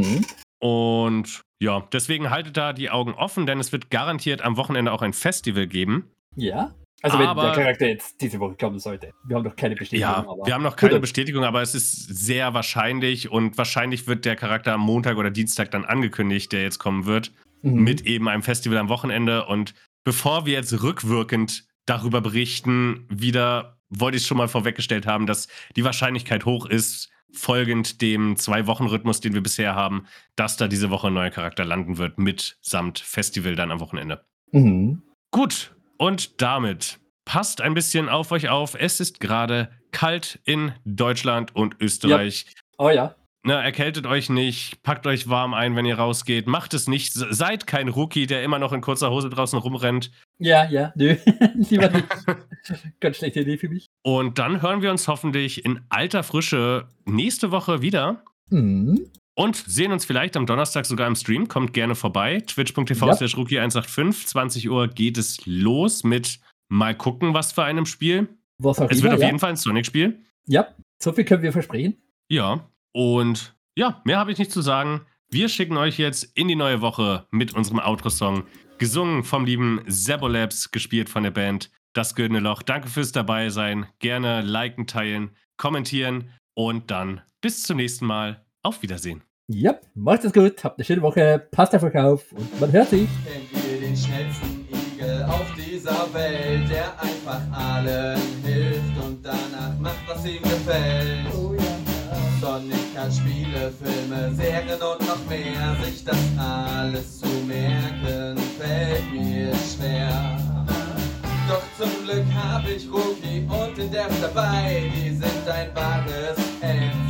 Und ja, deswegen haltet da die Augen offen, denn es wird garantiert am Wochenende auch ein Festival geben. Ja, also wenn der Charakter jetzt diese Woche kommen sollte. Wir haben noch keine Bestätigung. Ja, wir haben noch keine Bestätigung, aber es ist sehr wahrscheinlich und wahrscheinlich wird der Charakter am Montag oder Dienstag dann angekündigt, der jetzt kommen wird, mit eben einem Festival am Wochenende. Und bevor wir jetzt rückwirkend darüber berichten, wollte ich schon mal vorweggestellt haben, dass die Wahrscheinlichkeit hoch ist, folgend dem 2-Wochen-Rhythmus, den wir bisher haben, dass da diese Woche ein neuer Charakter landen wird, mitsamt Festival dann am Wochenende. Gut, und damit passt ein bisschen auf euch auf. Es ist gerade kalt in Deutschland und Österreich. Ja. Oh ja. Erkältet euch nicht, packt euch warm ein, wenn ihr rausgeht. Macht es nicht, seid kein Rookie, der immer noch in kurzer Hose draußen rumrennt. Ja, nö, lieber nicht. Ganz schlechte Idee für mich. Und dann hören wir uns hoffentlich in alter Frische nächste Woche wieder. Und sehen uns vielleicht am Donnerstag sogar im Stream. Kommt gerne vorbei. Twitch.tv/Rookie185. 20 Uhr geht es los mit mal gucken, was für einem Spiel. Es wird auf jeden Fall ein Sonic-Spiel. Ja, so viel können wir versprechen. Ja, und ja, mehr habe ich nicht zu sagen. Wir schicken euch jetzt in die neue Woche mit unserem Outro-Song. Gesungen vom lieben Zabolabs, gespielt von der Band Das Goldene Loch. Danke fürs dabei sein. Gerne liken, teilen, kommentieren und dann bis zum nächsten Mal. Auf Wiedersehen. Ja, macht es gut, habt eine schöne Woche, passt auf euch auf und man hört sich. Kennt ihr den schnellsten Igel auf dieser Welt, der einfach allen hilft und danach macht, was ihm gefällt? Oh ja. Sonic hat Spiele, Filme, Serien und noch mehr. Sich das alles zu merken, fällt mir schwer. Doch zum Glück hab ich Rookie und den Dev dabei, die sind ein wahres End.